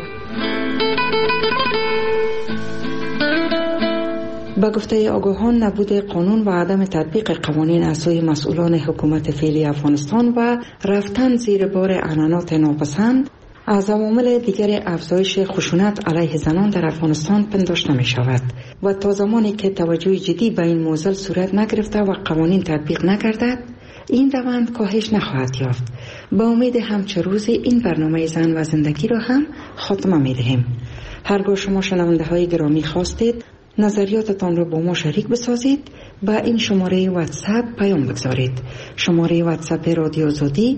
با گفته آگاهان، نبود قانون و عدم تطبیق قوانین از سوی مسئولان حکومت فعلی افغانستان و رفتن زیر بار عنعنات ناپسند از عوامل دیگر افزایش خشونت علیه زنان در افغانستان پنداشته می شود و تا زمانی که توجه جدی به این موضوع صورت نگرفته و قوانین تطبیق نگردد این روند کاهش نخواهد یافت. با امید همچه روز این برنامه زن و زندگی را هم خاتمه می دهیم. هرگاه شما شنونده های گرامی خواستید نظریاتتان را با ما شریک بسازید، با این شماره واتساپ پیام بگذارید. شماره واتساپ رادیو آزادی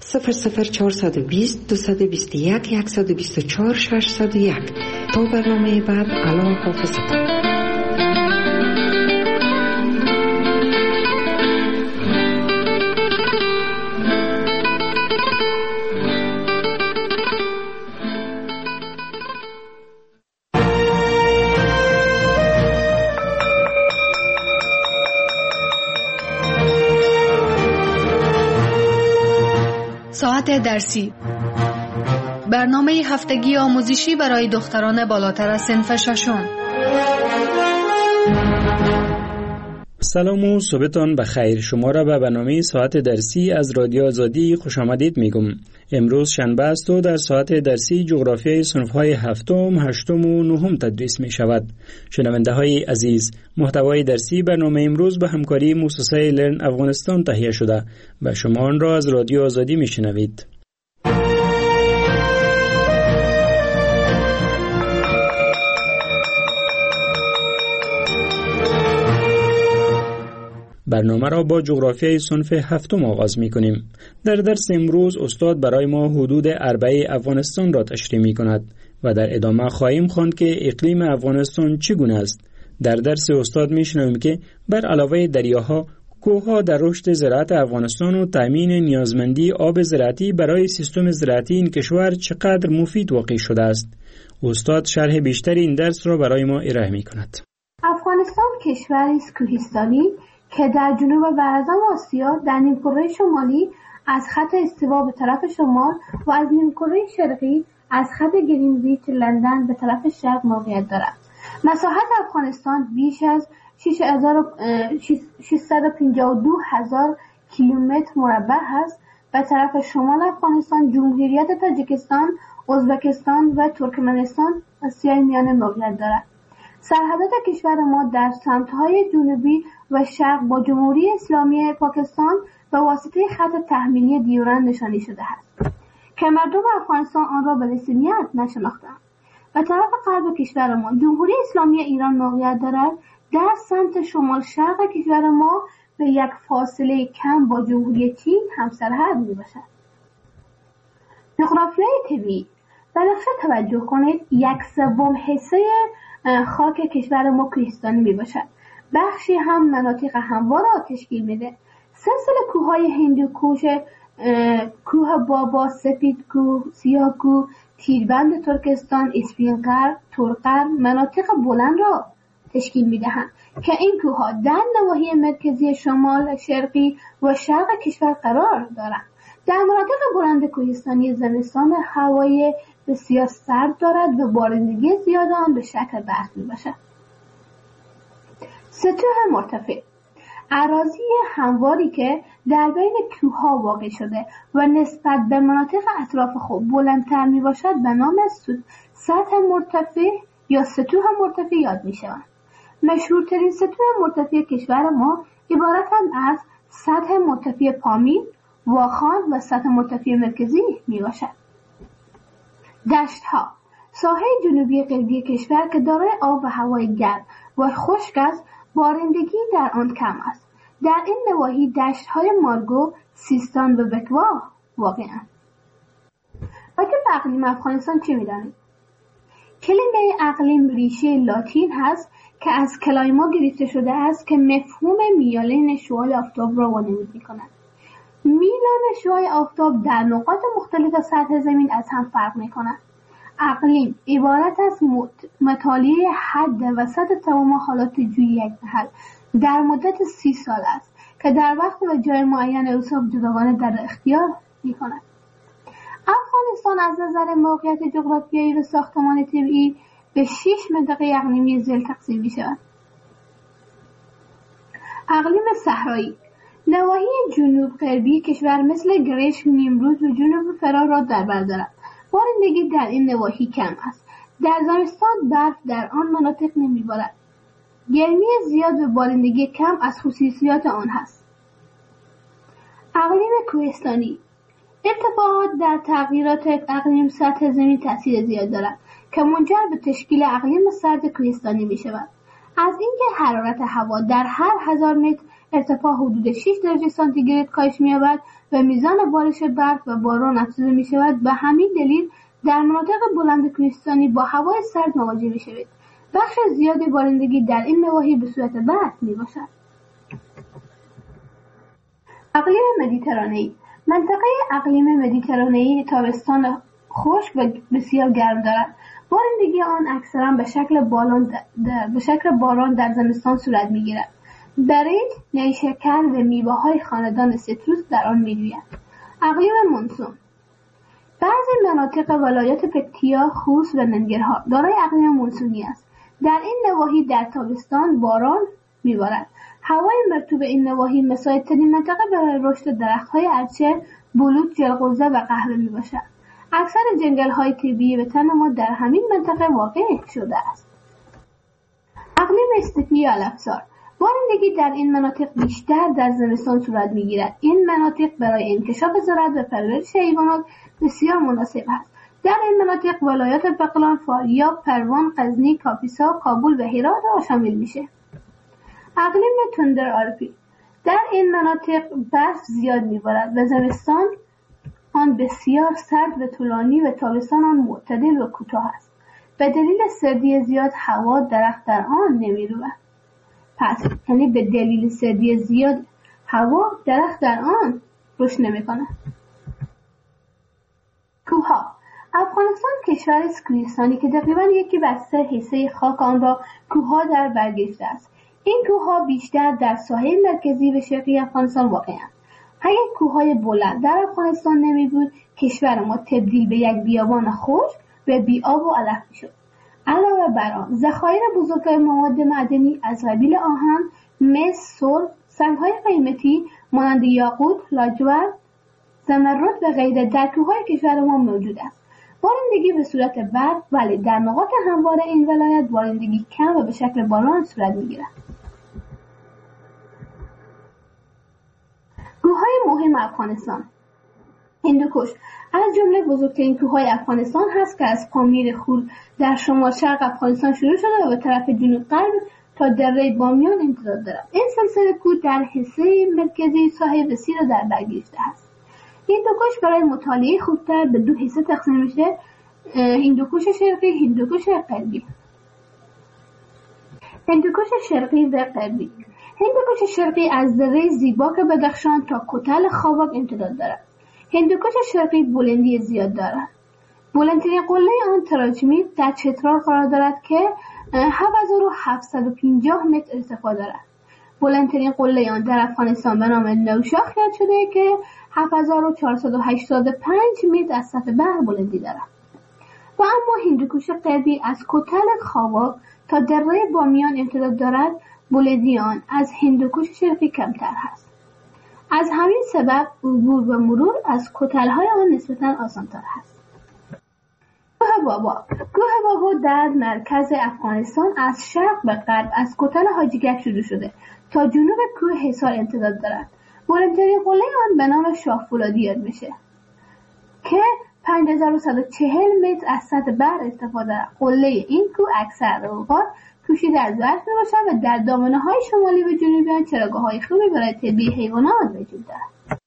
00420 221 124 601. تا برنامه بعد، الله حافظتان. ساعت درسی، برنامه هفتگی آموزشی برای دختران بالاتر از صنف ششم. سلام و صبحتان بخیر. شما را به برنامه ساعت درسی از رادیو آزادی خوش آمدید میگم. امروز شنبه است و در ساعت درسی جغرافیای صنف‌های هفتم، هشتم و نهم تدریس می شود. شنونده های عزیز، محتوای درسی برنامه امروز به همکاری مؤسسه لرن افغانستان تهیه شده و شما آن را از رادیو آزادی می شنوید. برنامه را با جغرافیای صنف هفتم آغاز می کنیم. در درس امروز استاد برای ما حدود اربعه افغانستان را تشریح می کند و در ادامه خواهیم خواند که اقلیم افغانستان چگونه است. در درس استاد می شنویم که بر علاوه دریاها، کوهها در رشد زراعت افغانستان و تامین نیازمندی آب زراعتی برای سیستم زراعتی این کشور چقدر مفید واقع شده است. استاد شرح بیشتر این درس را برای ما ارائه می کند. افغانستان کشوری است کوهستانی که در جنوب و اعظم آسیا در نیمکره شمالی از خط استوا به طرف شمال و از نیمکره شرقی از خط گرینویچ لندن به طرف شرق موقعیت دارد. مساحت افغانستان بیش از 652,000 کیلومتر مربع است. به طرف شمال افغانستان جمهوریت تاجیکستان، ازبکستان و ترکمنستان آسیای میانه موقعیت دارد. سرحدات کشور ما در سمت‌های جنوبی و شرق با جمهوری اسلامی پاکستان به واسطه خط تحمیلی دیورند نشانی شده است که مردم افغانستان آن را به رسمیت نشناختند. به طرف غرب کشور ما جمهوری اسلامی ایران موقعیت دارد. در سمت شمال شرق کشور ما به یک فاصله کم با جمهوری چین همسرحد میباشد. جغرافیای طبیعی. به نقشه توجه کنید. 1/3 حصه خاک کشور ما کوهستانی میباشد. بخشی هم مناطق هموار را تشکیل میده. سلسله کوههای هندوکوش، کوه بابا، سپید کوه، سیاه کوه، تیربند ترکستان، اسفینقر، تورقر مناطق بلند را تشکیل میدهند که این کوهها در نواحی مرکزی شمال، شرقی و شرق کشور قرار دارند. در مناطق بلند کوهستانی زمستان هوای بسیار سرد دارد و بارندگی زیاد آن به شکل برف میباشد. سطوح مرتفع. اراضی همواری که در بین کوهها واقع شده و نسبت به مناطق اطراف خود بلندتر می باشد به نام سطح مرتفع یا سطوح مرتفع یاد می شوند. مشهورترین سطوح مرتفع کشور ما عبارتند از سطح مرتفع پامیر، واخان و سطح مرتفع مرکزی می باشد. دشت ها. ساحه جنوبی غربی کشور که دارای آب و هوای گرم و خشک است، بارندگی در آن کم است. در این نواحی دشت‌های مارگو، سیستان و بکوا واقع‌اند. راجع به اقلیم افغانستان چه می‌دانید؟ کلمه اقلیم ریشه لاتین هست که از کلایما گرفته شده است که مفهوم میلان شعاع آفتاب را وانمود می‌کند. میلان شعاع آفتاب در نقاط مختلف سطح زمین از هم فرق می‌کند. اقلیم عبارت از مطالعه حد وسط تمام حالات جوی یک محل در مدت 30 سال است که در وقت و جای معین اوصاف جداگانه در اختیار می‌کند. افغانستان از نظر موقعیت جغرافیایی و ساختمان طبیعی به 6 منطقه اقلیمی ذیل تقسیم می‌شود. اقلیم صحرایی. نواحی جنوب غربی کشور مثل گرشک، نیمروز و جنوب فرا را در بر دارد. بارندگی در این نواحی کم است. در زمستان برف در آن مناطق نمیبارد. گرمی زیاد و بارندگی کم از خصوصیات آن هست. اقلیم کوهستانی. ارتفاعات در تغییرات اقلیم سطح زمین تاثیر زیاد دارد که منجر به تشکیل اقلیم سرد کوهستانی می شود. از اینکه حرارت هوا در هر 1000 متر ارتفاع حدود 6 درجه سانتیگراد کاهش می‌یابد و میزان بارش برف و باران افزوده می‌شود. به همین دلیل در مناطق بلند کوهستانی با هوای سرد مواجه می‌شوید. بخش زیادی بارندگی در این نواحی به صورت برف می‌باشد. اقلیم مدیترانه‌ای. منطقه اقلیم مدیترانه‌ای تابستان خشک و بسیار گرم دارد. بارندگی آن اکثرا به شکل باران در زمستان صورت می‌گیرد. برنج، نیشکر و میوه‌های خاندان سیتروس در آن می‌رویند. اقلیم مونسون. بعضی مناطق ولایات پکتیا، خوست و ننگرهار دارای اقلیم مونسونی است. در این نواحی در تابستان باران می‌بارد. هوای مرطوب این نواحی مساعدترین منطقه برای رشد درخت‌های ارچه، بلوط، جلغوزه و قهوه میباشد. اکثر جنگل‌های طبیعی وطن ما در همین منطقه واقع شده است. اقلیم استپی یا علفزار، بارندگی در این مناطق بیشتر در زمستان صورت میگیرد. این مناطق برای انکشاف زراعت و پرورش حیوانات بسیار مناسب است. در این مناطق ولایات بغلان، فاریاب، پروان، غزنی، کاپیسا، کابل و هرات را شامل میشه. اقلیم تندر آلپی، در این مناطق برف زیاد میبارد و زمستان آن بسیار سرد و طولانی و تابستان آن معتدل و کوتاه است. به دلیل سردی زیاد هوا درخت در آن نمیروید. پس یعنی به دلیل سردی زیاد هوا درخت در آن رشد نمیکنه. کوهها، افغانستان کشور کوهستانی که تقریبا 1/3 حصه خاک آن را کوهها در بر گرفته است. این کوهها بیشتر در ساحل مرکزی و شرقی افغانستان واقع‌اند. اگر کوههای بلند در افغانستان نمی بود، کشور ما تبدیل به یک بیابان خشک و بی‌آب و علف می‌شد. علاوه بر آن، ذخایر بزرگ‌های مواد معدنی از قبیل آهن، مس، سرب، سنگ‌های قیمتی مانند یاقوت، لاجورد، زمرد و غیره در کوههای کشور ما موجود است. بارندگی به صورت برف، ولی در نقاط هموار این ولایت بارندگی کم و به شکل باران صورت می‌گیرد. کوههای مهم افغانستان. هندوکش از جمله بزرگترین کوههای افغانستان هست که از پامیر خور در شمال شرق افغانستان شروع شده و به طرف جنوب غرب تا دره بامیان امتداد دارد. این سلسله کوه در حصه مرکزی ساحل وسیع را در بر گرفته است. هندوکش برای مطالعه خوبتر به 2 حصه تقسیم میشه: هندوکش شرقی، هندوکش غربی. هندوکش شرقی و غربی. هندوکش شرقی از دره زیباک بدخشان تا کتل خوابک امتداد دارد. هندوکش شرقی بلندی زیاد دارد. بلندترین قله آن تراجمید در چترال قرار دارد که 7750 متر ارتفاع دارد. بلندترین قله آن در افغانستان به نام نوشاخ یاد شده که 7485 متر از سطح بحر بلندی دارد. و اما هندوکش غربی از کتل خوابک تا دره بامیان امتداد دارد. بلندی آن از هندوکش شرقی کمتر هست. از همین سبب عبور و مرور از کتل‌های آن نسبتاً آسان‌تر هست. کوه بابا در مرکز افغانستان از شرق به غرب از کتل حاجی گک شروع شده تا جنوب کوه حصار امتداد دارد. بلندترین قله آن به نام شاه فولادی یاد میشه که 5140 متر از سطح بحر ارتفاع دارد. قله این کوه اکثر اوقات پوشیده از برف میباشد و در دامنه‌های شمالی و جنوبی آن چراگاه‌های خوبی برای طبیعی حیوانات وجود دارد.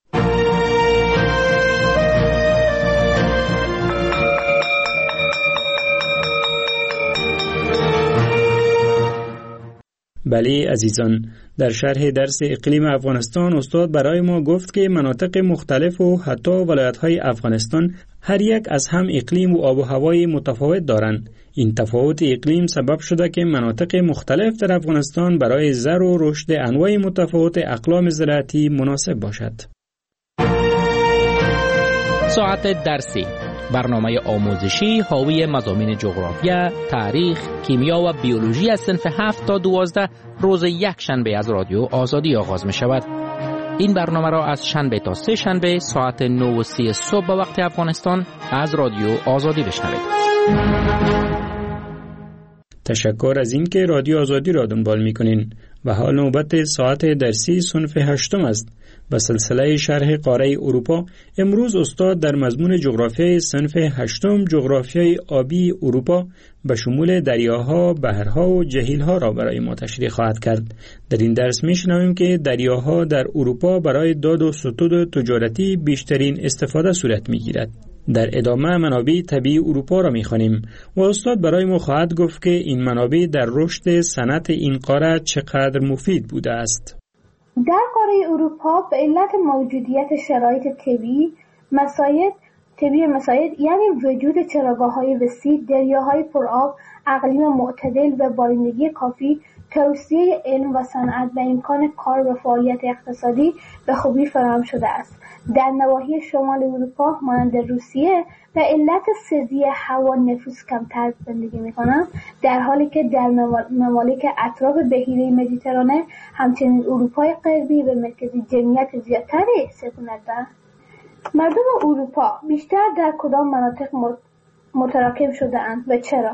بله عزیزان، در شرح درس اقلیم افغانستان استاد برای ما گفت که مناطق مختلف و حتی ولایت‌های افغانستان هر یک از هم اقلیم و آب و هوای متفاوت دارند. این تفاوت اقلیم سبب شده که مناطق مختلف در افغانستان برای زر و رشد انواع متفاوت اقلام زراعتی مناسب باشد. ساعت درسی، برنامه آموزشی حاوی مضامین جغرافیا، تاریخ، کیمیا و بیولوژی از صنف 7 تا 12 روز یک شنبه از رادیو آزادی آغاز می شود. این برنامه را از شنبه تا سه شنبه ساعت 9:30 صبح به وقت افغانستان از رادیو آزادی بشنوید. تشکر از این که رادیو آزادی را دنبال می کنین و حال نوبت ساعت درسی صنف 8 است. به سلسله شرح قاره اروپا امروز استاد در مضمون جغرافیای صنف 8 جغرافیای آبی اروپا به شمول دریاها، بحرها و جهیلها را برای ما تشریح خواهد کرد. در این درس می‌شنویم که دریاها در اروپا برای داد و ستود تجارتی بیشترین استفاده صورت می‌گیرد. در ادامه منابع طبیعی اروپا را می‌خوانیم و استاد برای ما خواهد گفت که این منابع در رشد صنعت این قاره چقدر مفید بوده است. در قاره اروپا به علت موجودیت شرایط طبیعی مساعد یعنی وجود چراگاه‌های وسیع، دریاهای پرآب، اقلیم معتدل و بارندگی کافی، توسعه علم و صنعت و امکان کار و فعالیت اقتصادی به خوبی فراهم شده است. در نواحی شمال اروپا مانند روسیه به علت سردی هوا نفوس کمتر زندگی میکنند، در حالی که در ممالک اطراف بحیره مدیترانه همچنین اروپای غربی و مرکزی جمعیت زیادتری سکونت دارند. مردم اروپا بیشتر در کدام مناطق متراکم شده اند و چرا؟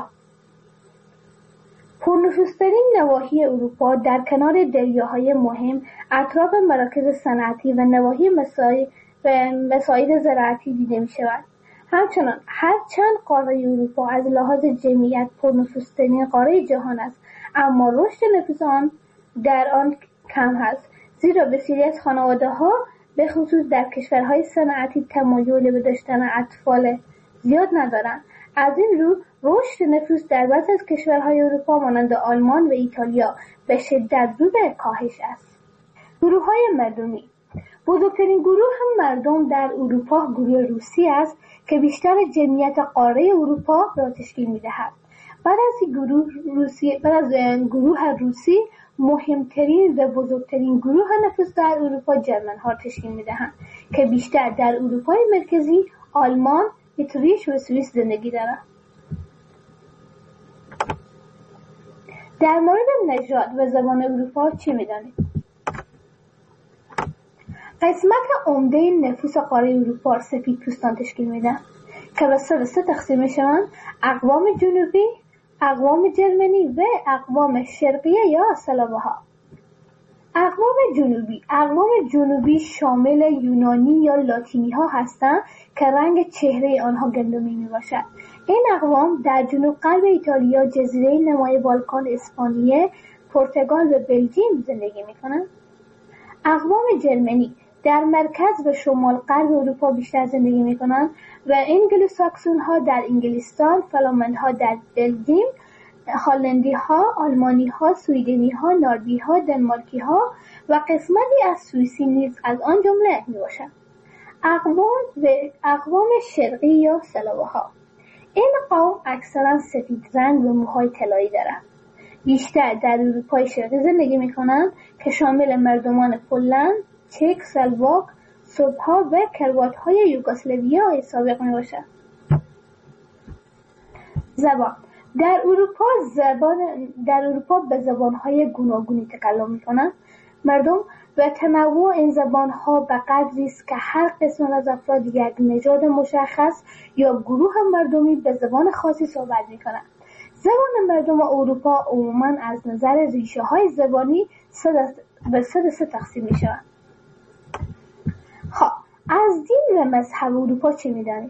پرنفوذترین نواحی اروپا در کنار دریاهای مهم، اطراف مراکز صنعتی و نواحی مساعد زراعتی دیده می شود. همچنان هرچند قاره اروپا از لحاظ جمعیت پرنفوذترین قاره جهان است، اما رشد نفوذ آن در آن کم است، زیرا بسیاری از خانواده‌ها به خصوص در کشورهای صنعتی تمایل به داشتن اطفال زیاد ندارند. از این رو رشد نفوذ در بعضی از کشورهای اروپا مانند آلمان و ایتالیا به شدت رو به کاهش است. گروه‌های مردمی. بزرگترین گروه مردم در اروپا گروه روسی است که بیشتر جمعیت قاره اروپا را تشکیل می‌دهد. بعد از گروه روسی مهمترین و بزرگترین گروه نفوذ در اروپا جرمن‌ها تشکیل می‌دهند که بیشتر در اروپای مرکزی، آلمان، اتریش و سوئیس زندگی دارند. در مورد نژاد و زبان اروپا چی می‌دانید؟ قسمت عمده نفوس قاره اروپا سفیدپوستان تشکیل میدن که به سه تقسیم میشوند: اقوام جنوبی، اقوام جرمنی و اقوام شرقیه یا سلاوها. اقوام جنوبی شامل یونانی یا لاتینی ها هستند که رنگ چهره آنها گندمی می باشد. این اقوام در جنوب غرب ایتالیا، جزیره نمای بالکان، اسپانیه، پرتغال و بلژیم زندگی می کنند. اقوام جرمنی در مرکز و شمال غرب اروپا بیشتر زندگی می کنند و انگلوساکسون ها در انگلستان، فلامند ها در بلژیم، هلندی ها، آلمانی ها، سویدنی ها، نروژی ها، دانمارکی ها و قسمتی از سوئیسی نیز از آن جمله می باشند. اقوام شرقی یا سلاوها. این قوم اکثرا سفید رنگ و موهای طلایی دارند. بیشتر در اروپای شرقی زندگی می کنند که شامل مردمان پولند، چک، سلواک، سرب‌ها و کروات‌های یوگسلاویای سابق می باشند. زبان. در اروپا به زبان‌های گوناگونی تکلم می‌کنند. مردم و تنوع این زبان‌ها به قدری است که هر قسم از افراد یک نژاد مشخص یا گروه مردمی به زبان خاصی صحبت می‌کنند. زبان مردم اروپا عموماً از نظر ریشه‌های زبانی به سه تقسیم می‌شوند. خب، از دین و مذهب اروپا چه می‌دانید؟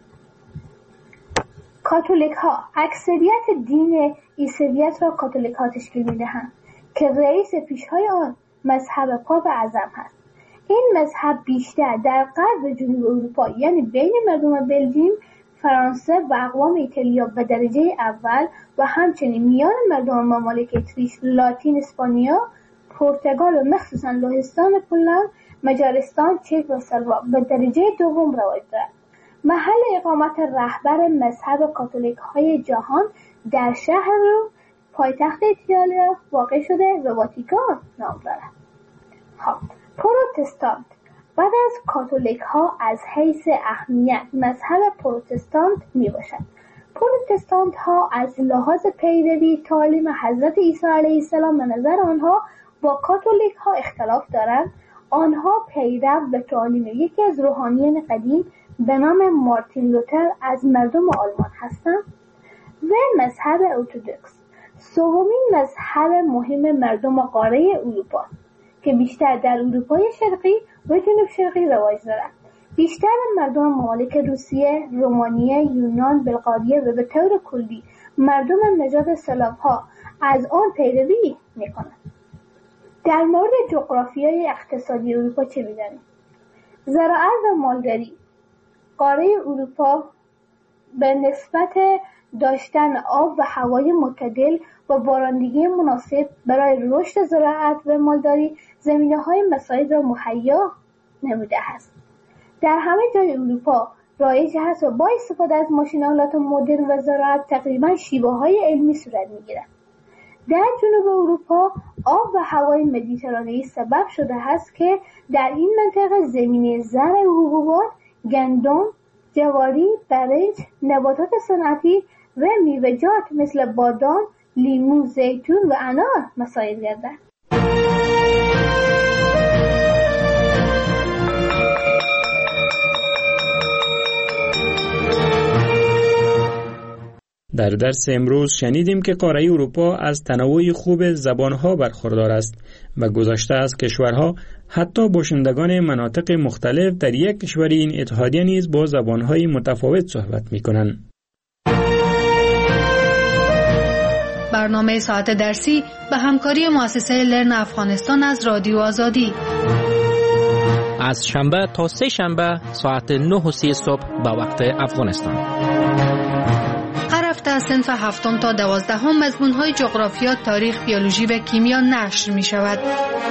کاتولیک ها اکثریت دین عیسویت را کاتولیک ها تشکیل می‌دهند که رئیس پیشهای آن مذهب پاپ اعظم هست. این مذهب بیشتر در غرب و جنوب اروپا، یعنی بین مردم بلژیم، فرانسه و اقوام ایتالیا به درجه اول و همچنین میان مردم ممالک اتریش، لاتین، اسپانیا، پرتغال و مخصوصا لهستان، پولند، مجارستان، چک و سلواک به درجه دوم رواج دارد. محل اقامت رهبر مذهب کاتولیک های جهان در شهر روم، پایتخت ایتالیا واقع شده و واتیکان نام دارد. پروتستانت. بعد از کاتولیک ها از حیث اهمیت مذهب پروتستانت می باشد. پروتستانت ها از لحاظ پیروی تعالیم حضرت عیسی علیه السلام به نظر آنها با کاتولیک ها اختلاف دارند. آنها پیرو به تعالیم یکی از روحانیان قدیم به نام مارتین لوتر از مردم آلمان هستند و مذهب ارتدوکس. سومین مذهب مهم مردم قاره اروپا که بیشتر در اروپای شرقی و جنوب شرقی رواج دارد. بیشتر مردم ممالک روسیه، رومانیه، یونان، بلغاریه و به طور کلی مردم نژاد سلاوها از آن پیروی می‌کنند. در مورد جغرافیای اقتصادی اروپا چه می‌دانید؟ زراعت و مالداری. قاره اروپا به نسبت داشتن آب و هوای معتدل و بارندگی مناسب برای رشد زراعت و مالداری زمینه‌های مساعد را مهیا نموده است. در همه جای اروپا رایج است و با استفاده از ماشین‌آلات مدرن و زراعت تقریباً شیوه‌های علمی صورت می‌گیرد. در جنوب اروپا آب و هوای مدیترانه‌ای سبب شده است که در این منطقه زمینه زرع حبوبات، گندم، جواری، برنج، نباتات صنعتی و میوه‌جات مثل بادام، لیمو، زیتون و انار مساعد گردد. در درس امروز شنیدیم که قاره اروپا از تنوع خوب زبانها برخوردار است و گذشته از کشورها حتی باشندگان مناطق مختلف در یک کشور این اتحادیه نیز با زبانهای متفاوت صحبت می‌کنند. برنامه ساعت درسی به همکاری مؤسسه لرن افغانستان از رادیو آزادی از شنبه تا سه شنبه ساعت 9:30 صبح به وقت افغانستان. هر هفته از صنف 7 تا 12 مضمون‌های جغرافیا، تاریخ، بیولوژی و کیمیا نشر می‌شود.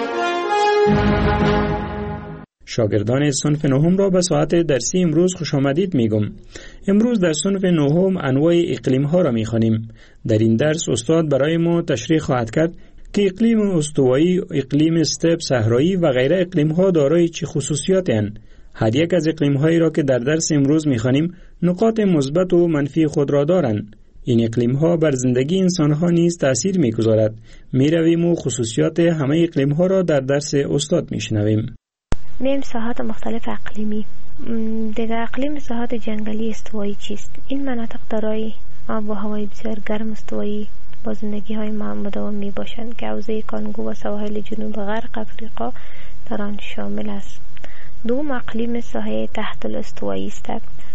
شاگردان صنف 9 را به ساعت درسی امروز خوش آمدید میگم. امروز در صنف 9 انواع اقلیم‌ها را می‌خوانیم. در این درس استاد برای ما تشریح خواهد کرد که اقلیم استوایی، اقلیم استپ، صحرایی و غیره اقلیم‌ها دارای چه خصوصیاتی هستند. هر یک از اقلیم‌هایی را که در درس امروز می‌خوانیم نقاط مثبت و منفی خود را دارند. این اقلیم‌ها بر زندگی انسان‌ها نیز تأثیر می‌گذارد. می‌رویم و خصوصیات همه اقلیم‌ها را در درس استاد می‌شنویم. میم ساحات مختلف اقلیمی. دیگر اقلیم ساحات جنگلی استوایی چیست؟ این مناطق دارای آب و هوای بسیار گرم استوایی با زندگی‌های مداوم می‌باشند که حوزه کانگو و سواحل جنوب غرب افریقا در آن شامل است. دوم اقلیم ساحل تحت الاستوایی است.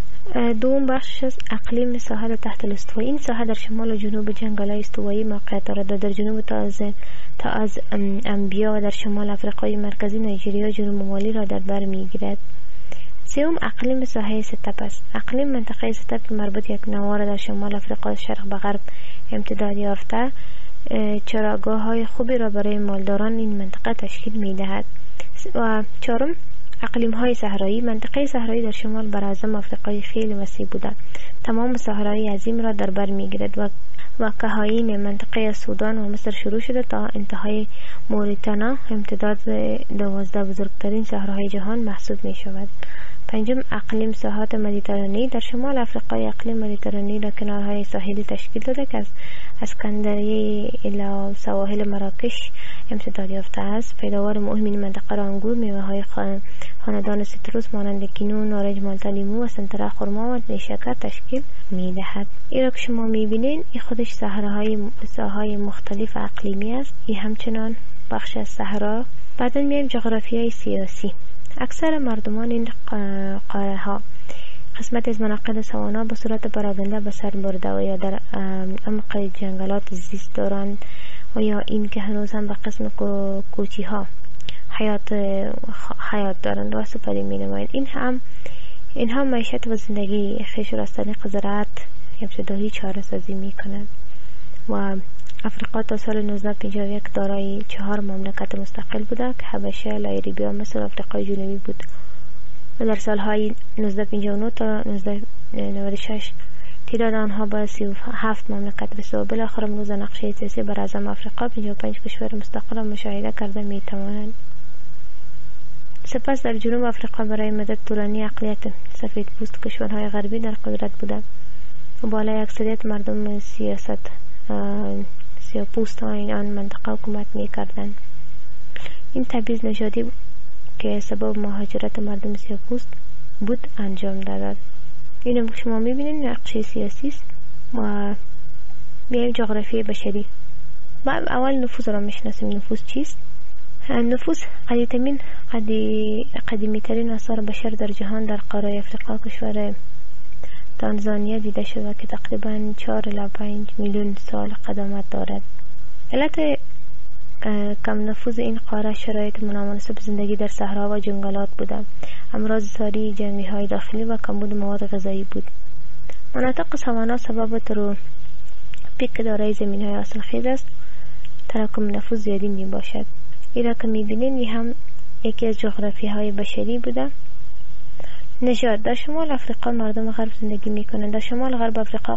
دوم بخش از اقلیم ساحل تحت الاستوایی. این ساحل در شمال و جنوب جنگل‌های استوایی موقعیت دارد و در جنوب تا از انبیا و در شمال افریقای مرکزی، نیجریه و جنوب مالی را در بر می‌گیرد. سوم اقلیم ساحل ستپ است. اقلیم منطقه ستپ که مربوط یک نوار در شمال افریقا از شرق به غرب امتداد یافته چراگاه‌های خوبی را برای مالداران این منطقه تشکیل می‌دهد. و چهارم اقلیم‌های صحرایی. منطقه صحرایی در شمال براعظم افریقای خیلی وسیع بوده. تمام صحرای عظیم را در بر می‌گیرد و کهاین منطقه سودان و مصر شروع شده تا انتهای موریتانا امتداد 12 بزرگترین صحراهای جهان محسوب می‌شود. پنجم اقلیم ساحات مدیترانه‌ای. در شمال افریقای اقلیم مدیترانه‌ای را کنارهای ساحلی تشکیل داده که از اسکندریه الی سواحل مراکش امتداد یافته است. پیداوار مهم این منطقه را انگور، میوه‌های خاندان سیتروس مانند کینو، نارنج، مالتا، لیمو و سنتره، خرما و نیشکر تشکیل می‌دهد. این را که شما می‌بینید این خودش ساحه‌های مختلف اقلیمی است. این همچنان بخش از صحرا. بعد میایم جغرافیای سیاسی. اکثر مردمان این قاره ها قسمت از مناطق سوانا به صورت پراگنده به سر برده و یا در عمق جنگلات زیست دارند و یا این که هنوز هم به قسم کوچی ها حیات دارند و سپری می نمایند. اینها معیشت و زندگی خیش را از طریق زراعت ابتدایی چاره سازی می کنند و افریقا تا سال 1951 دارای 4 مملکت مستقل بوده که حبشه، لایبریا، مصر و آفریقای جنوبی بود و در سالهای 1959 تا 1996 تعداد آنها به 37 مملکت رسید و بالاخره امروز نقشه سیاسی بر اعظم آفریقا 55 کشور مستقل را مشاهده کرده می توانند. سپس در جنوب آفریقا برای مدت طولانی اقلیت سفید پوست کشورهای غربی در قدرت بوده و بالای اکثریت مردم سیاه‌پوست آن منطقه حکومت می‌کردند. این تبعیض نژادی که سبب مهاجرت مردم سیاه‌پوست بود انجام داد. اینو شما می‌بینید نقشه سیاسی است و بیایم جغرافی بشری. اول نفوذ را می‌شناسیم. نفوذ چیست؟ نفوذ قدیمی‌ترین آثار بشر در جهان در قاره افریقا کشور تانزانیا دیده شده که تقریباً 4 الی 5 میلیون سال قدامت دارد. علت کم نفوذ این قاره شرایط نامناسب زندگی در صحرا و جنگلات بوده. امراض ساری، جنگی‌های داخلی و کمبود مواد غذایی بود. مناطق سوانا سبب تروپیک دارای زمین‌های حاصلخیز است. تراکم نفوذ زیادی می باشد. این را که می‌بینید این هم یکی از جغرافی‌های بشری بوده. نژاد. در شمال افریقا مردم غرب زندگی میکنند. در شمال غرب افریقا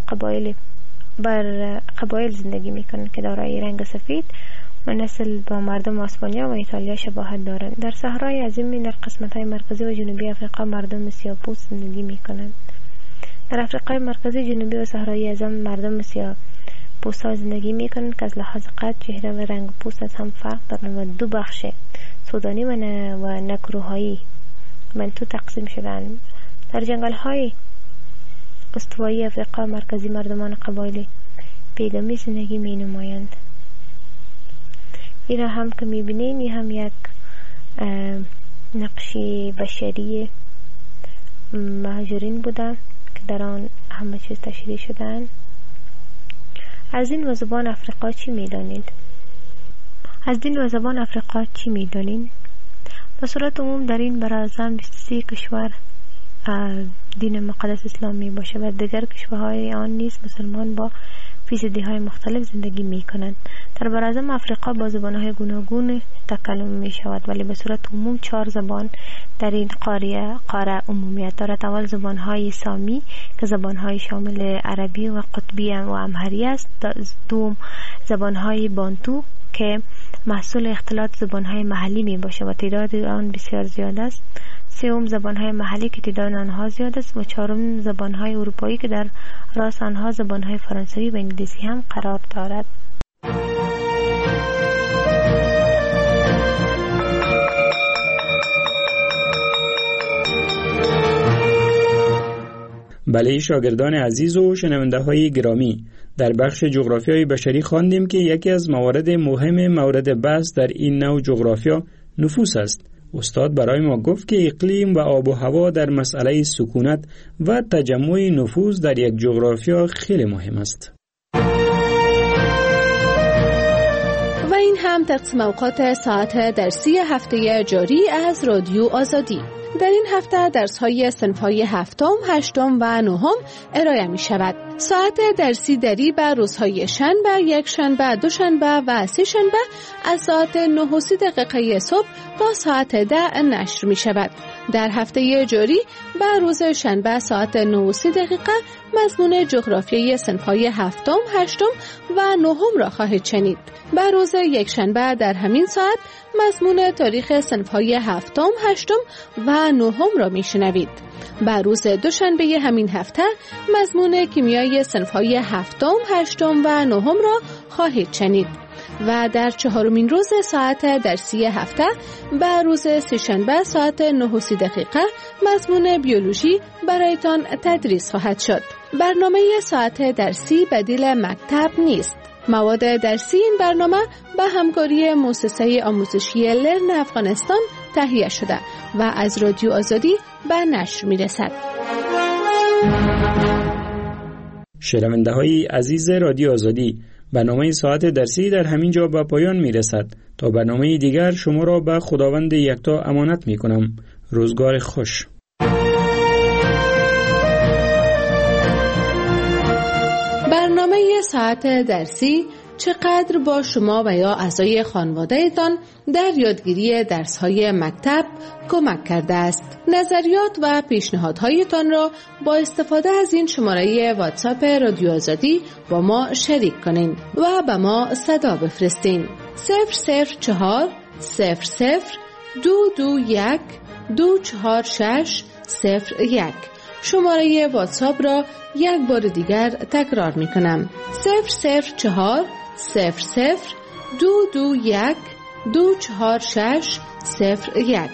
قبایل زندگی میکنند که دارای رنگ سفید و نسل با مردم اسپانیا و ایتالیا شباهت دارند. در صحرای عظیم در قسمت‌های مرکزی و جنوبی افریقا مردم سیاه‌پوست زندگی میکنند. در افریقای مرکزی، جنوبی و صحرایی اعظم مردم سیاه پوستا زندگی میکنند که از لحاظ قد، چهره و رنگ پوست از هم فرق دارند و دو بخش سودانی و نکروهایی منطقه تقسیم شدند. در جنگل های استوایی افریقا مرکزی مردمان قبایلی بیگمی زندگی می نمایند. این هم که می بینید این هم یک نقشی بشری مهاجرین بودند که در آن همه چیز تشریح شدند. از دین و زبان افریقا چی می دانید؟ از دین و زبان افریقا چی می دانید؟ به صورت عموم در این براعظم 23 کشور دین مقدس اسلامی باشه و دیگر کشورهای آن نیز مسلمان با فیصدی های مختلف زندگی می کنند. در براعظم افریقا با زبان های گوناگون تکلم می شود، ولی به صورت عموم 4 زبان در این قاره عمومیت دارد. اول زبان های سامی که زبان های شامل عربی و قطبی و امهری است. دوم زبان های بانتو که محصول اختلاط زبان های محلی می باشه و تعداد آن بسیار زیاد است. سوم زبان های محلی که تعداد آنها زیاد است و چهارم زبان های اروپایی که در راس آنها زبان های فرانسوی و انگلیسی هم قرار دارد. بله شاگردان عزیز و شنونده های گرامی، در بخش جغرافیای بشری خواندیم که یکی از موارد مهم مورد بحث در این نوع جغرافیا نفوس است. استاد برای ما گفت که اقلیم و آب و هوا در مسئله سکونت و تجمع نفوس در یک جغرافیا خیلی مهم است. و این هم تقسیم اوقات ساعت درسی هفته جاری از رادیو آزادی. در این هفته درس‌های صنف‌های هفتم، هشتم و نهم ارائه می شود. ساعت درسی دری بر روزهای شنبه، یکشنبه، دوشنبه و سه‌شنبه از ساعت 9:30 صبح تا ساعت 10 نشر می شود. در هفته جاری بر روز شنبه ساعت 9:30 مضمون جغرافیای صنف‌های هفتم، هشتم و نهم را خواهید شنید. بر روز یکشنبه در همین ساعت مضمون تاریخ صنف‌های هفتم، هشتم و نهم را میشنوید. بر روز دوشنبه همین هفته مضمون کیمیای صنف‌های هفتم، هشتم و نهم را خواهید شنید. و در چهارمین روز ساعت درسی هفته بر روز سه‌شنبه ساعت 9:30 مضمون بیولوژی برایتان تدریس خواهد شد. برنامه ساعت درسی بدیل مکتب نیست. مواد درسی این برنامه به همکاری مؤسسه آموزشی لرن افغانستان تهیه شده و از رادیو آزادی به نشر می‌رسد. شنونده های عزیز رادیو آزادی، برنامه ساعت درسی در همین جا به پایان می‌رسد. تا برنامه دیگر شما را به خداوند یکتا امانت می‌کنم. روزگار خوش. برنامه ساعت درسی چقدر با شما و یا اعضای خانواده‌تان در یادگیری درس‌های مکتب کمک کرده است؟ نظریات و پیشنهادهایتان را با استفاده از این شماره واتساپ رادیو آزادی با ما شریک کنین و به ما صدا بفرستین. 004 00 221 246 01. شماره واتساپ را یک بار دیگر تکرار می کنم. 004 00 221 246 01.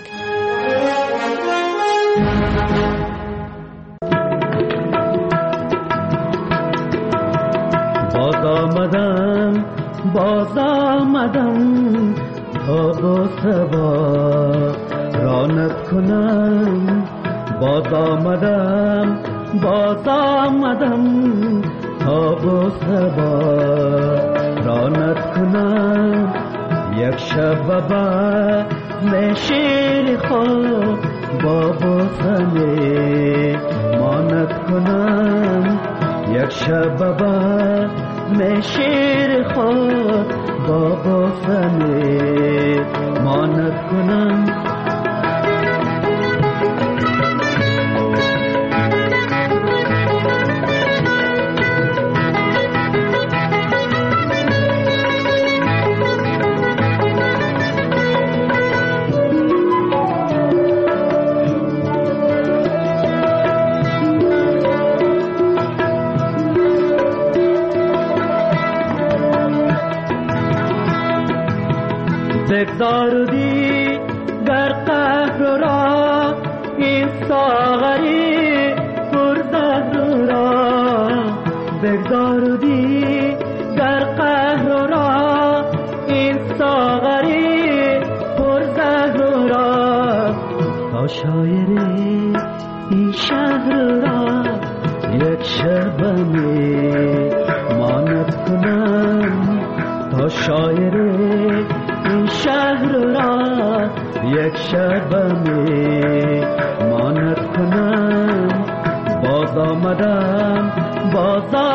باز آمدم تا با سبا رانت کنم. باز آمدم تا با سبا رانت کنم. یک شب با شیر خود با بوسنه مانت کنم. یک شب با شیر خود با بوسنه مانت کنم. بگذاردی در قهر را این ساغری پرزهر را، بگذاردی در قهر را این ساغری پرزهر را، تا شاعری این شهر را یک شبمی ماند کنم، تا شاعری این شهر را یک شبمی ماند کنم. باز آمدم باز